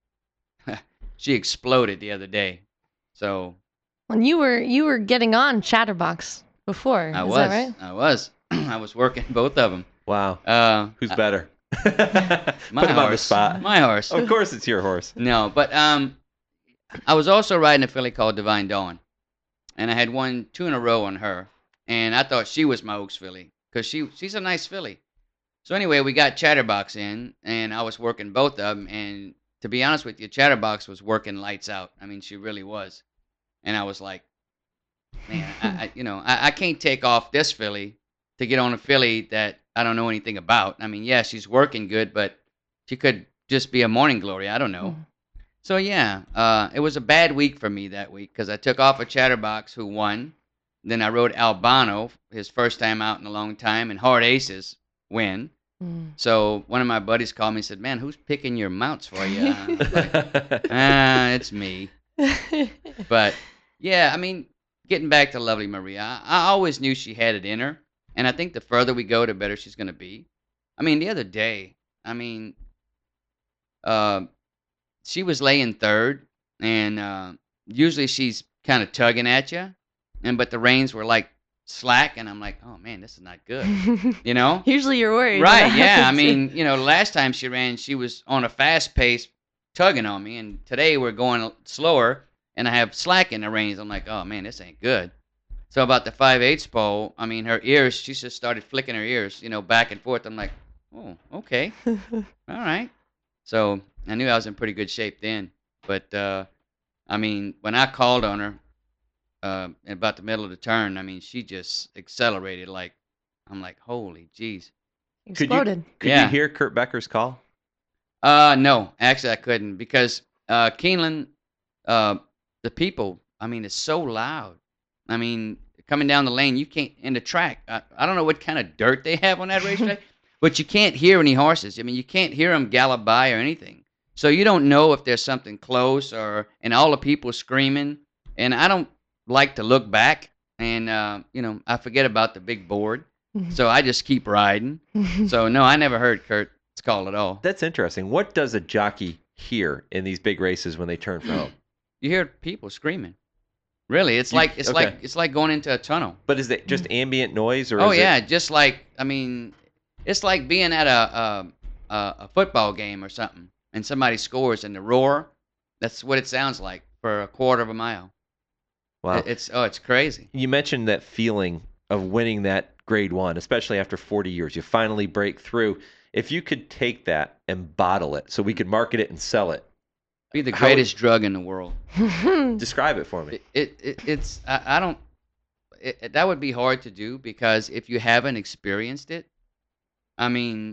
she exploded the other day. So When you were you were getting on Chatterbox before, I is was, that right? I was, I was working both of them. Wow. Uh, Who's I- better? My Put him on the horse. spot. My horse. Of course, it's your horse. No, but um, I was also riding a filly called Divine Dawn, and I had won two in a row on her, and I thought she was my Oaks filly because she she's a nice filly. So anyway, we got Chatterbox in, and I was working both of them, and to be honest with you, Chatterbox was working lights out. I mean, she really was, and I was like, man, I, I you know, I, I can't take off this filly to get on a filly that I don't know anything about. I mean, yeah, she's working good, but she could just be a morning glory. I don't know. So yeah, uh, it was a bad week for me that week because I took off a Chatterbox who won. Then I rode Albano, his first time out in a long time, and Hard Aces win. Mm. So one of my buddies called me and said, "Man, who's picking your mounts for you?" I was like, ah, it's me. But yeah, I mean, getting back to Lovely Maria, I, I always knew she had it in her, and I think the further we go, the better she's going to be. I mean, the other day, I mean, uh, she was laying third, and uh, usually she's kind of tugging at you, and but the reins were like slack, and I'm like, oh man, this is not good, you know? Usually you're worried. Right? about Yeah. I it. mean, you know, last time she ran, she was on a fast pace, tugging on me, and today we're going slower, and I have slack in the reins. I'm like, oh man, this ain't good. So about the five eighths pole, I mean, her ears, she just started flicking her ears, you know, back and forth. I'm like, oh, okay, all right. So I knew I was in pretty good shape then. But uh, I mean, when I called on her uh, in about the middle of the turn, I mean, she just accelerated. Like, I'm like, holy jeez. Could you, Exploded. could Yeah. you hear Kurt Becker's call? Uh, no, actually I couldn't because uh, Keeneland, uh, the people, I mean, it's so loud. I mean, coming down the lane, you can't, in the track, I, I don't know what kind of dirt they have on that racetrack, but you can't hear any horses. I mean, you can't hear them gallop by or anything. So you don't know if there's something close or, and all the people screaming. And I don't like to look back and, uh, you know, I forget about the big board. So I just keep riding. So no, I never heard Kurt's call at all. That's interesting. What does a jockey hear in these big races when they turn for home? You hear people screaming. Really, it's You- like it's okay. like it's like going into a tunnel. But is it just ambient noise, or Oh is yeah, it, just like I mean, it's like being at a a, a a football game or something, and somebody scores and the roar. That's what it sounds like for a quarter of a mile. wow? It- It's oh, it's crazy. You mentioned that feeling of winning that grade one, especially after forty years. You finally break through. If you could take that and bottle it so we could market it and sell it, Be the How would- greatest drug in the world. describe it for me. It, it, it it's I, I don't. It, it- that would be hard to do because if you haven't experienced it, I mean,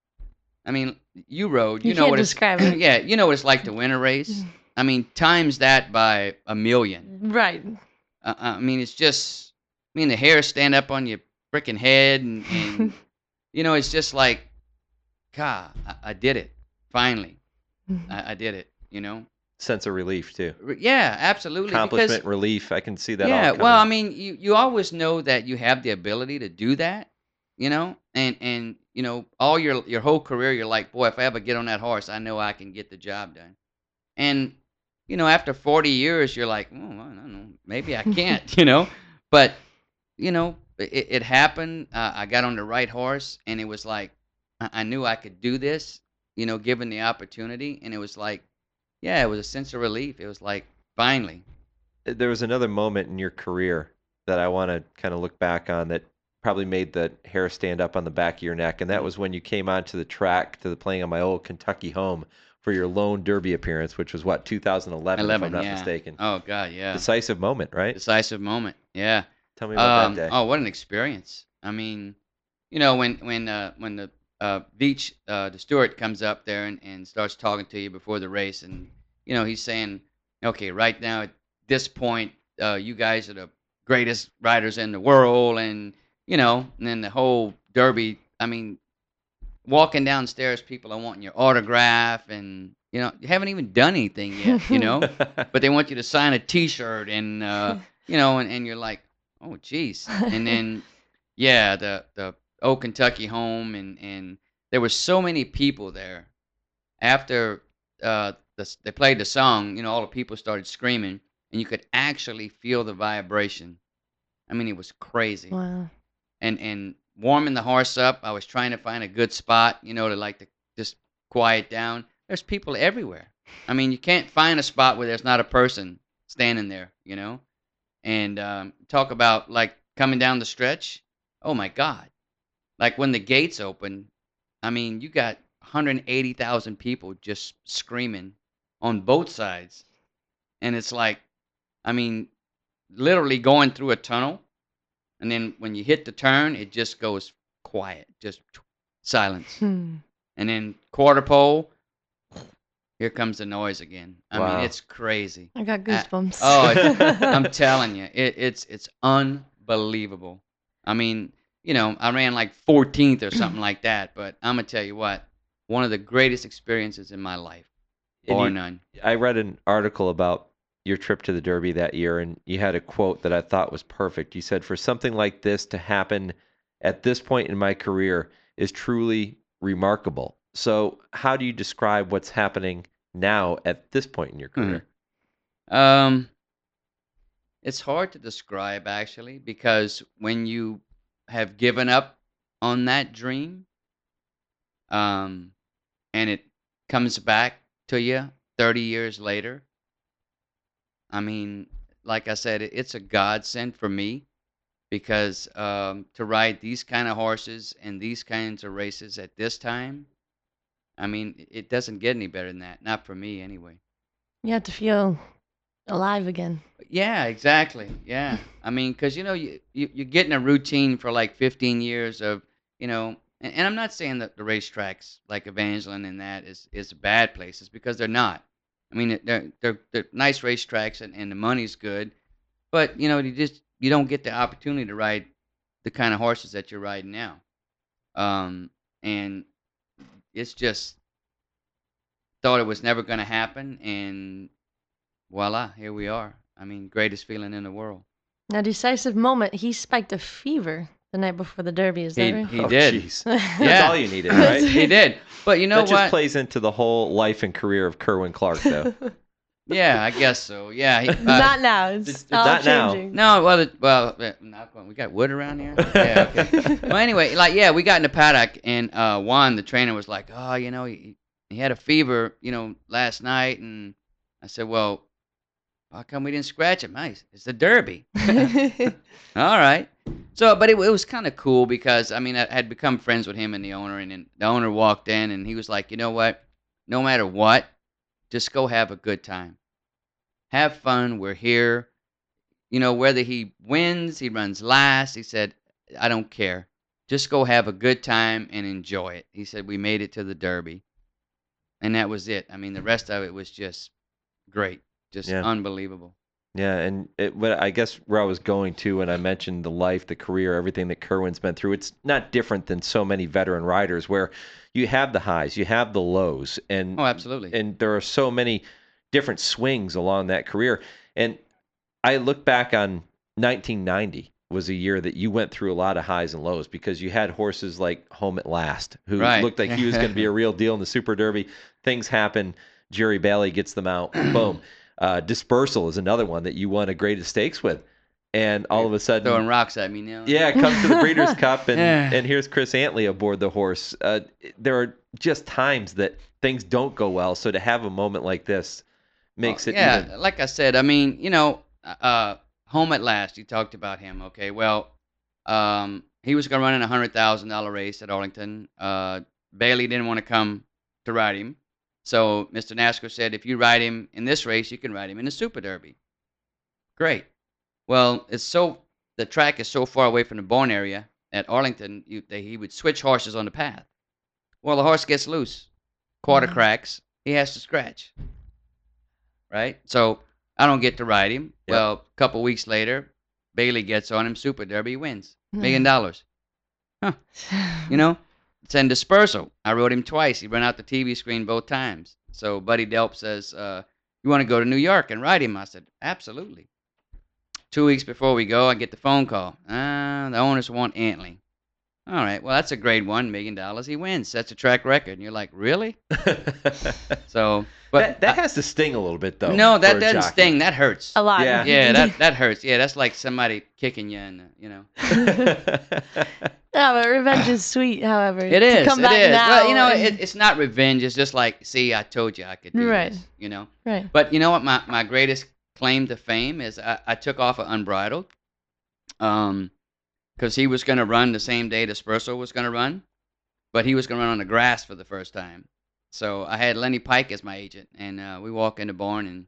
I mean, you rode. You, You know can't what describe it's, it. Yeah, you know what it's like to win a race. I mean, times that by a million. Right. Uh, I mean, it's just. I mean, the hairs stand up on your freaking head, and, and you know, it's just like, God, I, I did it. Finally, I, I did it. You know. Sense of relief too. R- Yeah, absolutely. Accomplishment, because, relief. I can see that. yeah, all well, I coming. mean, you, you always know that you have the ability to do that, you know, and and you know, all your your whole career, you're like, boy, if I ever get on that horse, I know I can get the job done. And you know, after forty years, you're like, oh, I don't know, maybe I can't, you know, but you know, it, it happened. Uh, I got on the right horse, and it was like, I, I knew I could do this, you know, given the opportunity, and it was like, yeah, it was a sense of relief. It was like, finally. There was another moment in your career that I want to kind of look back on that probably made the hair stand up on the back of your neck, and that was when you came onto the track to the playing on my old Kentucky home for your lone Derby appearance, which was what, two thousand eleven, eleven, if I'm not yeah. mistaken. Oh God, yeah. Decisive moment, right? Decisive moment, yeah. Tell me about um, that day. Oh, what an experience! I mean, you know, when when uh, when the uh, Veach, uh, the steward, comes up there and, and starts talking to you before the race, and you know, he's saying, okay, right now at this point, uh, you guys are the greatest riders in the world, and you know, and then the whole Derby. I mean, walking downstairs, people are wanting your autograph, and you know, you haven't even done anything yet, you know, but they want you to sign a T-shirt, and uh, you know, and, and you're like, oh, geez, and then yeah, the the old Kentucky home, and and there were so many people there. After uh, the, they played the song, you know, all the people started screaming, and you could actually feel the vibration. I mean, it was crazy. Wow. And and warming the horse up, I was trying to find a good spot, you know, to like to just quiet down. There's people everywhere. I mean, you can't find a spot where there's not a person standing there, you know. And um, talk about like coming down the stretch. Oh my God! Like when the gates open, I mean, you got one hundred eighty thousand people just screaming on both sides, and it's like, I mean, literally going through a tunnel. And then when you hit the turn, it just goes quiet, just silence. Hmm. And then quarter pole, here comes the noise again. I Wow. mean, it's crazy. I got goosebumps. Uh, oh, it's, I'm telling you, it, it's it's unbelievable. I mean, you know, I ran like fourteenth or something like that, but I'm gonna tell you what, one of the greatest experiences in my life, And bar you- none. I read an article about your trip to the Derby that year, and you had a quote that I thought was perfect. You said, for something like this to happen at this point in my career is truly remarkable. So how do you describe what's happening now at this point in your career? Um, it's hard to describe actually, because when you have given up on that dream, um, and it comes back to you thirty years later, I mean, like I said, it- it's a godsend for me, because um, to ride these kind of horses and these kinds of races at this time, I mean, it- it doesn't get any better than that. Not for me, anyway. You have to feel alive again. Yeah, exactly. Yeah. I mean, because, you know, you, you, you get in a routine for like fifteen years of, you know, and, and I'm not saying that the racetracks like Evangeline and that is, is bad places, because they're not. I mean, they're, they're, they're nice racetracks, and, and the money's good. But, you know, you just you don't get the opportunity to ride the kind of horses that you're riding now. Um, and it's just thought it was never going to happen, and voila, here we are. I mean, greatest feeling in the world. Now, decisive moment. He spiked a fever the night before the Derby. Is that He, right? he Oh, did. jeez. Yeah. That's all you needed, right? He did. But you know that what? just plays into the whole life and career of Kerwin Clark, though. Yeah, I guess so. Yeah. He, uh, Not now. It's, it's all not now. changing. No, well, it, well, uh, not going- we got wood around here. Yeah, okay. Well, anyway, like, yeah, we got in the paddock, and uh, Juan, the trainer, was like, "Oh, you know, he, he had a fever, you know, last night," and I said, "Well, how come we didn't scratch him? Nice, it's the Derby." All right. So, but it, it was kind of cool, because I mean, I had become friends with him and the owner, and then the owner walked in, and he was like, "You know what? No matter what, just go have a good time. Have fun. We're here. You know, whether he wins, he runs last." He said, "I don't care. Just go have a good time and enjoy it." He said, "We made it to the Derby." And that was it. I mean, the rest of it was just great. Just Yeah. unbelievable. Yeah, and it, what I guess where I was going to when I mentioned the life, the career, everything that Kerwin's been through, it's not different than so many veteran riders where you have the highs, you have the lows, and Oh, absolutely. and there are so many different swings along that career. And I look back on nineteen ninety was a year that you went through a lot of highs and lows, because you had horses like Home at Last, who Right. looked like he was going to be a real deal in the Super Derby. Things happen. Jerry Bailey gets them out. Boom. Uh, Dispersal is another one that you won a greatest stakes with. And all of a sudden, Throwing rocks at me now. yeah, it comes to the Breeders' Cup, and, Yeah. and here's Chris Antley aboard the horse. Uh, there are just times that things don't go well, so to have a moment like this makes Well, it yeah, even... like I said, I mean, you know, uh, Home at Last, you talked about him. Okay, well, um, he was going to run in a hundred thousand dollar race at Arlington. Uh, Bailey didn't want to come to ride him, so Mister NASCAR said, if you ride him in this race, you can ride him in the Super Derby. Great. Well, it's so the track is so far away from the barn area at Arlington, you, they, he would switch horses on the path. Well, the horse gets loose, quarter Mhm. cracks, he has to scratch. Right? So I don't get to ride him. Yep. Well, a couple weeks later, Bailey gets on him, Super Derby, wins. Hmm. Million dollars. Huh. You know? It's in dispersal. I rode him twice. He ran out the T V screen both times. So Buddy Delp says, uh, you want to go to New York and ride him? I said, absolutely. Two weeks before we go, I get the phone call. Ah, the owners want Antley. All right, well, that's a grade one, million dollars. He wins. That's a track record. And you're like, really? So, but that that has to sting a little bit though. no, for that a doesn't jockey. sting. That hurts. A lot. Yeah. Yeah, that that hurts. Yeah, that's like somebody kicking you in, the, you know. Yeah, but revenge is sweet, however. It To is. come It back is. now Well, you know, and- it, it's not revenge. It's just like, see, I told you I could do Right. this. You know. Right. But you know what? My my greatest claim to fame is I, I took off of Unbridled, um, because he was going to run the same day Dispersal was going to run, but he was going to run on the grass for the first time. So I had Lenny Pike as my agent, and uh, we walk in the barn, and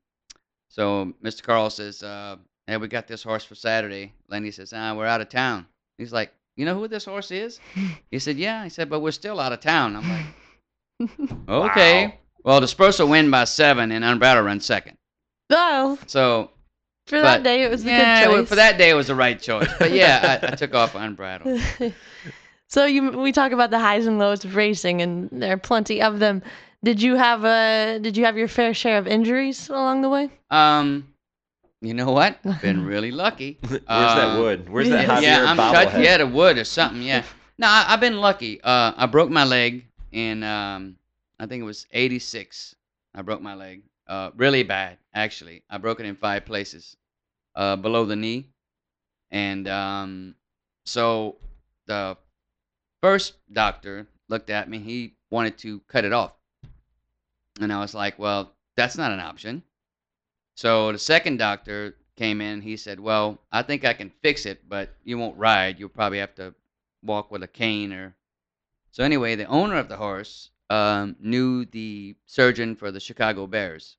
so Mister Carl says, uh, "Hey, we got this horse for Saturday." Lenny says, "Ah, we're out of town." He's like, "You know who this horse is?" He said, "Yeah." He said, "But we're still out of town." I'm like, "Okay." Wow. Well, Dispersal win by seven, and Unbridled run second. Well, So for that but- day, it was the yeah, good it choice. was- for that day, it was the right choice. But yeah, I, I took off Unbridled. So you, we talk about the highs and lows of racing, and there are plenty of them. Did you have a? Did you have your fair share of injuries along the way? Um, you know what? I've been really lucky. Where's Uh, that wood? Where's that Yeah, Javier yeah, I'm bobblehead? touch, yeah, the wood or something. Yeah. No, I, I've been lucky. Uh, I broke my leg in um, I think it was eighty-six. I broke my leg. Uh, really bad, actually. I broke it in five places, uh, below the knee, and um, so the first doctor looked at me. He wanted to cut it off, and I was like, "Well, that's not an option." So the second doctor came in. He said, "Well, I think I can fix it, but you won't ride. You'll probably have to walk with a cane or." So anyway, the owner of the horse um, knew the surgeon for the Chicago Bears,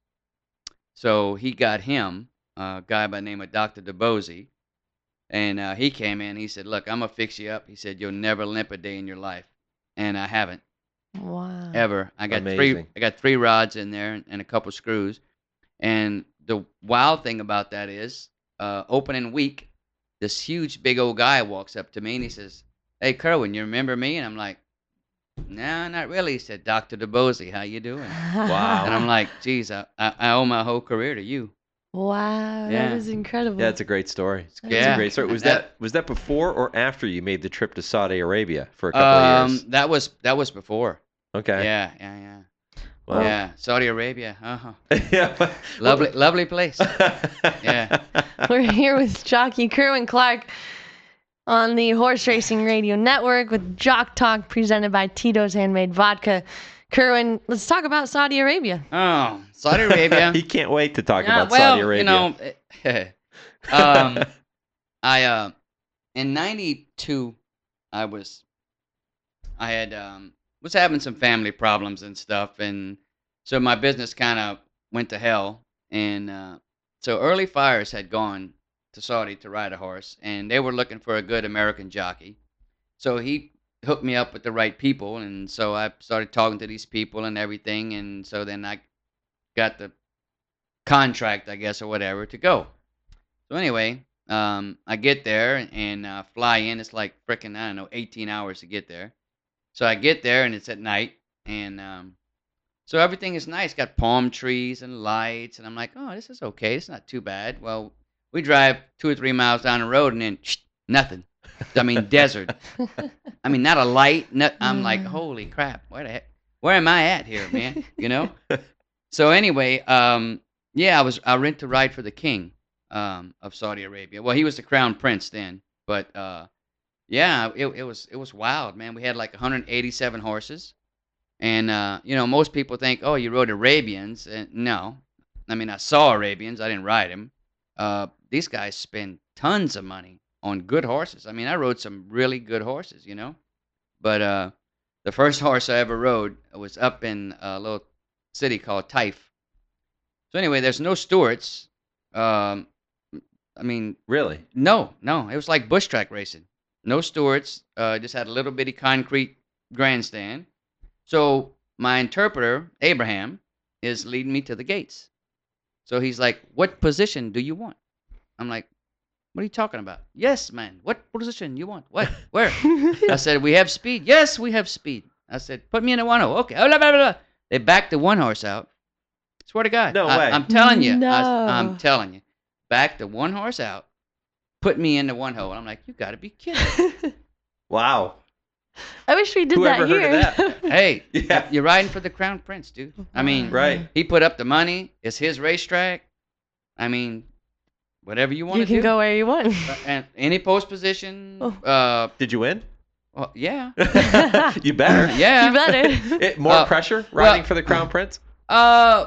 so he got him, a guy by the name of Doctor DeBose, and uh, he came in. He said, "Look, I'm gonna fix you up." He said, "You'll never limp a day in your life," and I haven't Wow. ever. I got three. Amazing. I got three rods in there and, and a couple screws. And the wild thing about that is, uh, opening week, this huge big old guy walks up to me and he says, "Hey, Kerwin, you remember me?" And I'm like, "No, not really." He said, "Doctor DeBose, how you doing?" Wow. And I'm like, "Geez, I, I, I owe my whole career to you." Wow, Yeah. that is incredible. Yeah, it's a great story. It's, it's Yeah. a great story. Was That- that was that before or after you made the trip to Saudi Arabia for a couple Um, of years? that was that was before. Okay. Yeah, yeah, yeah. Wow. Yeah, Saudi Arabia. Uh-huh. yeah. Lovely, lovely place. Yeah. We're here with jockey Kerwin Clark on the Horse Racing Radio Network with Jock Talk presented by Tito's Handmade Vodka. Kerwin, let's talk about Saudi Arabia. Oh, Saudi Arabia. he can't wait to talk Yeah, about well, Saudi Arabia. you know, eh, um, I uh, in ninety-two, I was, I had um, was having some family problems and stuff, and so my business kind of went to hell, and uh, so Early Fires had gone to Saudi to ride a horse, and they were looking for a good American jockey, so he hooked me up with the right people, and so I started talking to these people and everything, and so then I got the contract, I guess, or whatever, to go. So anyway, um, I get there and uh, fly in. It's like freaking, I don't know, eighteen hours to get there. So I get there and it's at night, and um, so everything is nice. Got palm trees and lights, and I'm like, oh, this is okay. It's not too bad. Well, we drive two or three miles down the road, and then shh, nothing. I mean, desert. I mean, not a light. Not, I'm like, holy crap, where the heck? Where am I at here, man? You know. So anyway, um, yeah, I was I rent to ride for the king um, of Saudi Arabia. Well, he was the crown prince then, but uh, yeah, it it was it was wild, man. We had like one hundred eighty-seven horses, and uh, you know, most people think, oh, you rode Arabians, and no, I mean, I saw Arabians, I didn't ride them. Uh, these guys spend tons of money on good horses. I mean, I rode some really good horses, you know. But uh, the first horse I ever rode was up in a little city called Taif. So anyway, there's no stewards. Um, I mean, really? No, no. It was like bush track racing. No stewards. Uh, just had a little bitty concrete grandstand. So my interpreter, Abraham, is leading me to the gates. So he's like, "What position do you want?" I'm like, "What are you talking about?" "Yes, man. What position you want? What? Where?" I said, "We have speed." "Yes, we have speed." I said, "Put me in a one oh." "Okay." Oh, blah, blah, blah. They backed the one horse out. Swear to God. No I, way. I'm telling you. No. I, I'm telling you. Backed the one horse out, put me in the one hole. I'm like, "You got to be kidding." Wow. I wish we did Whoever that here. heard of that? Hey, Yeah. you're riding for the Crown Prince, dude. I mean, Right. he put up the money. It's his racetrack. I mean, whatever you want You to do. can go where you want. Uh, and any post position. Oh. Uh, Did you win? well, yeah. You better. Yeah. You better. It, more Uh, pressure riding well- for the Crown Prince? Uh,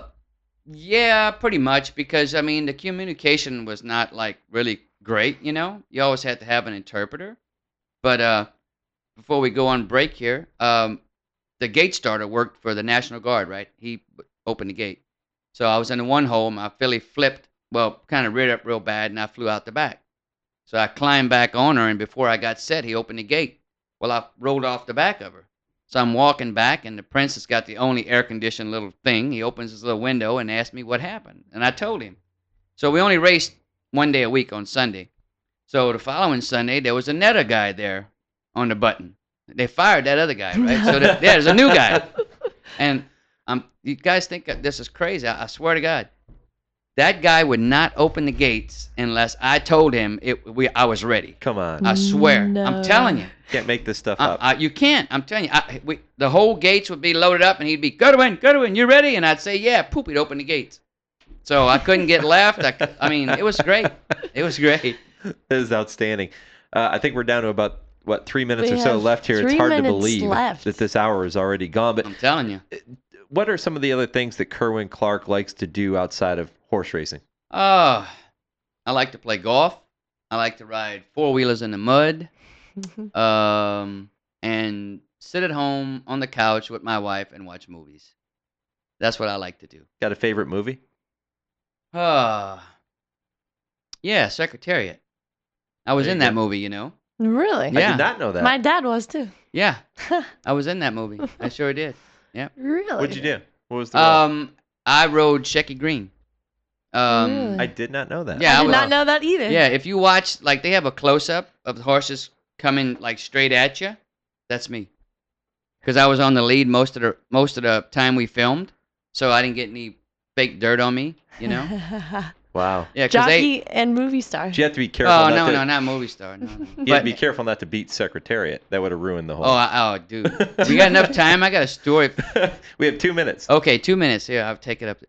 yeah, pretty much because I mean the communication was not like really great. You know, you always had to have an interpreter. But uh, before we go on break here, um, the gate starter worked for the National Guard, right? He opened the gate, so I was in the one hole. My filly flipped, well, kind of reared up real bad, and I flew out the back. So I climbed back on her, and before I got set, he opened the gate. Well, I rolled off the back of her. So I'm walking back, and the prince has got the only air-conditioned little thing. He opens his little window and asks me what happened, and I told him. So we only raced one day a week on Sunday. So the following Sunday, there was another guy there on the button. They fired that other guy, right? So the, yeah, there's a new guy. And um, you guys think that this is crazy. I, I swear to God. That guy would not open the gates unless I told him it. We I was ready. Come on. I swear. No. I'm telling you. Can't make this stuff I, up. I, you can't. I'm telling you. I, we, the whole gates would be loaded up, and he'd be, "Go to win, go to win. You ready?" And I'd say, "Yeah." Poop. He'd open the gates. So I couldn't get left. I, I mean, it was great. It was great. It is outstanding. Uh, I think we're down to about, what, three minutes We or so have left here. It's three hard to minutes believe left. that this hour is already gone. But I'm telling you. what are some of the other things that Kerwin Clark likes to do outside of horse racing? Uh, I like to play golf. I like to ride four-wheelers in the mud. um, and sit at home on the couch with my wife and watch movies. That's what I like to do. Got a favorite movie? Uh, yeah, Secretariat. I was There in you that go. movie, you know. Really? I Yeah. did not know that. My dad was too. Yeah, I was in that movie. I sure did. Yeah. Really? What'd you do? What was the role? Um, I rode Shecky Green. Um, Really? I did not know that. yeah, I did was- not know that either. Yeah, if you watch, like, they have a close-up of the horses coming, like, straight at you. That's me. Because I was on the lead most of the most of the time we filmed, so I didn't get any fake dirt on me, you know? Wow. Yeah, because Jockey they... and movie star. You have to be careful. Oh, not no, to, no, not movie star. No, no. You have But- to be careful not to beat Secretariat. That would have ruined the whole. Oh, I, oh, dude. We got enough time? I got a story. We have two minutes. Okay, two minutes. Here, I'll take it up.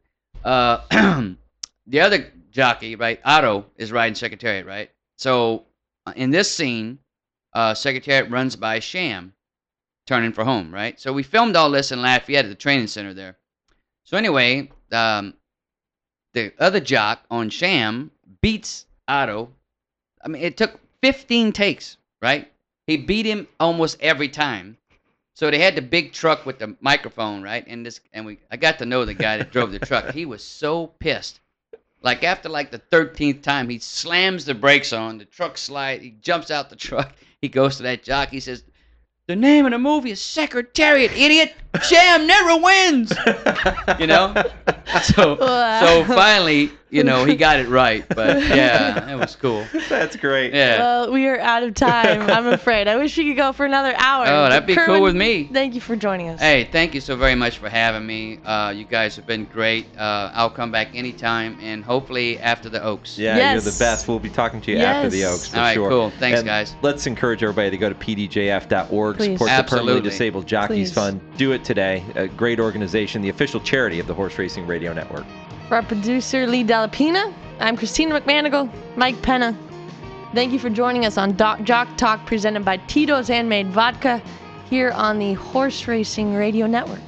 Uh, the other jockey, right, Otto, is riding Secretariat, right? So uh, in this scene, uh, Secretariat runs by Sham, turning for home, right? So we filmed all this in Lafayette at the training center there. So anyway, um, the other jock on Sham beats Otto. I mean, it took fifteen takes, right? He beat him almost every time. So they had the big truck with the microphone, right? And this, and we, I got to know the guy that drove the truck. He was so pissed. Like after like the thirteenth time, he slams the brakes on. The truck slide. He jumps out the truck. He goes to that jock. He says, "The name of the movie is Secretariat, idiot. Sham never wins." You know. So so finally, you know, he got it right. But yeah, it was cool. That's great. Yeah. Well, we are out of time, I'm afraid. I wish we could go for another hour. Oh, that'd be Kerwin, cool with me. Thank you for joining us. Hey, thank you so very much for having me. Uh, you guys have been great. Uh, I'll come back anytime, and hopefully after the Oaks. Yeah, Yes. you're the best. We'll be talking to you after the Yes. Oaks for All right, sure. cool. Thanks, And guys. Let's encourage everybody to go to P D J F dot org, Please. support the Permanently Absolutely. Disabled Jockeys Please. Fund. Do it today. A great organization, the official charity of the Horse Racing Radio Network. For our producer, Lee Dellapina, I'm Christina McManigal, Mike Penna. Thank you for joining us on Doc Jock Talk, presented by Tito's Handmade Vodka, here on the Horse Racing Radio Network.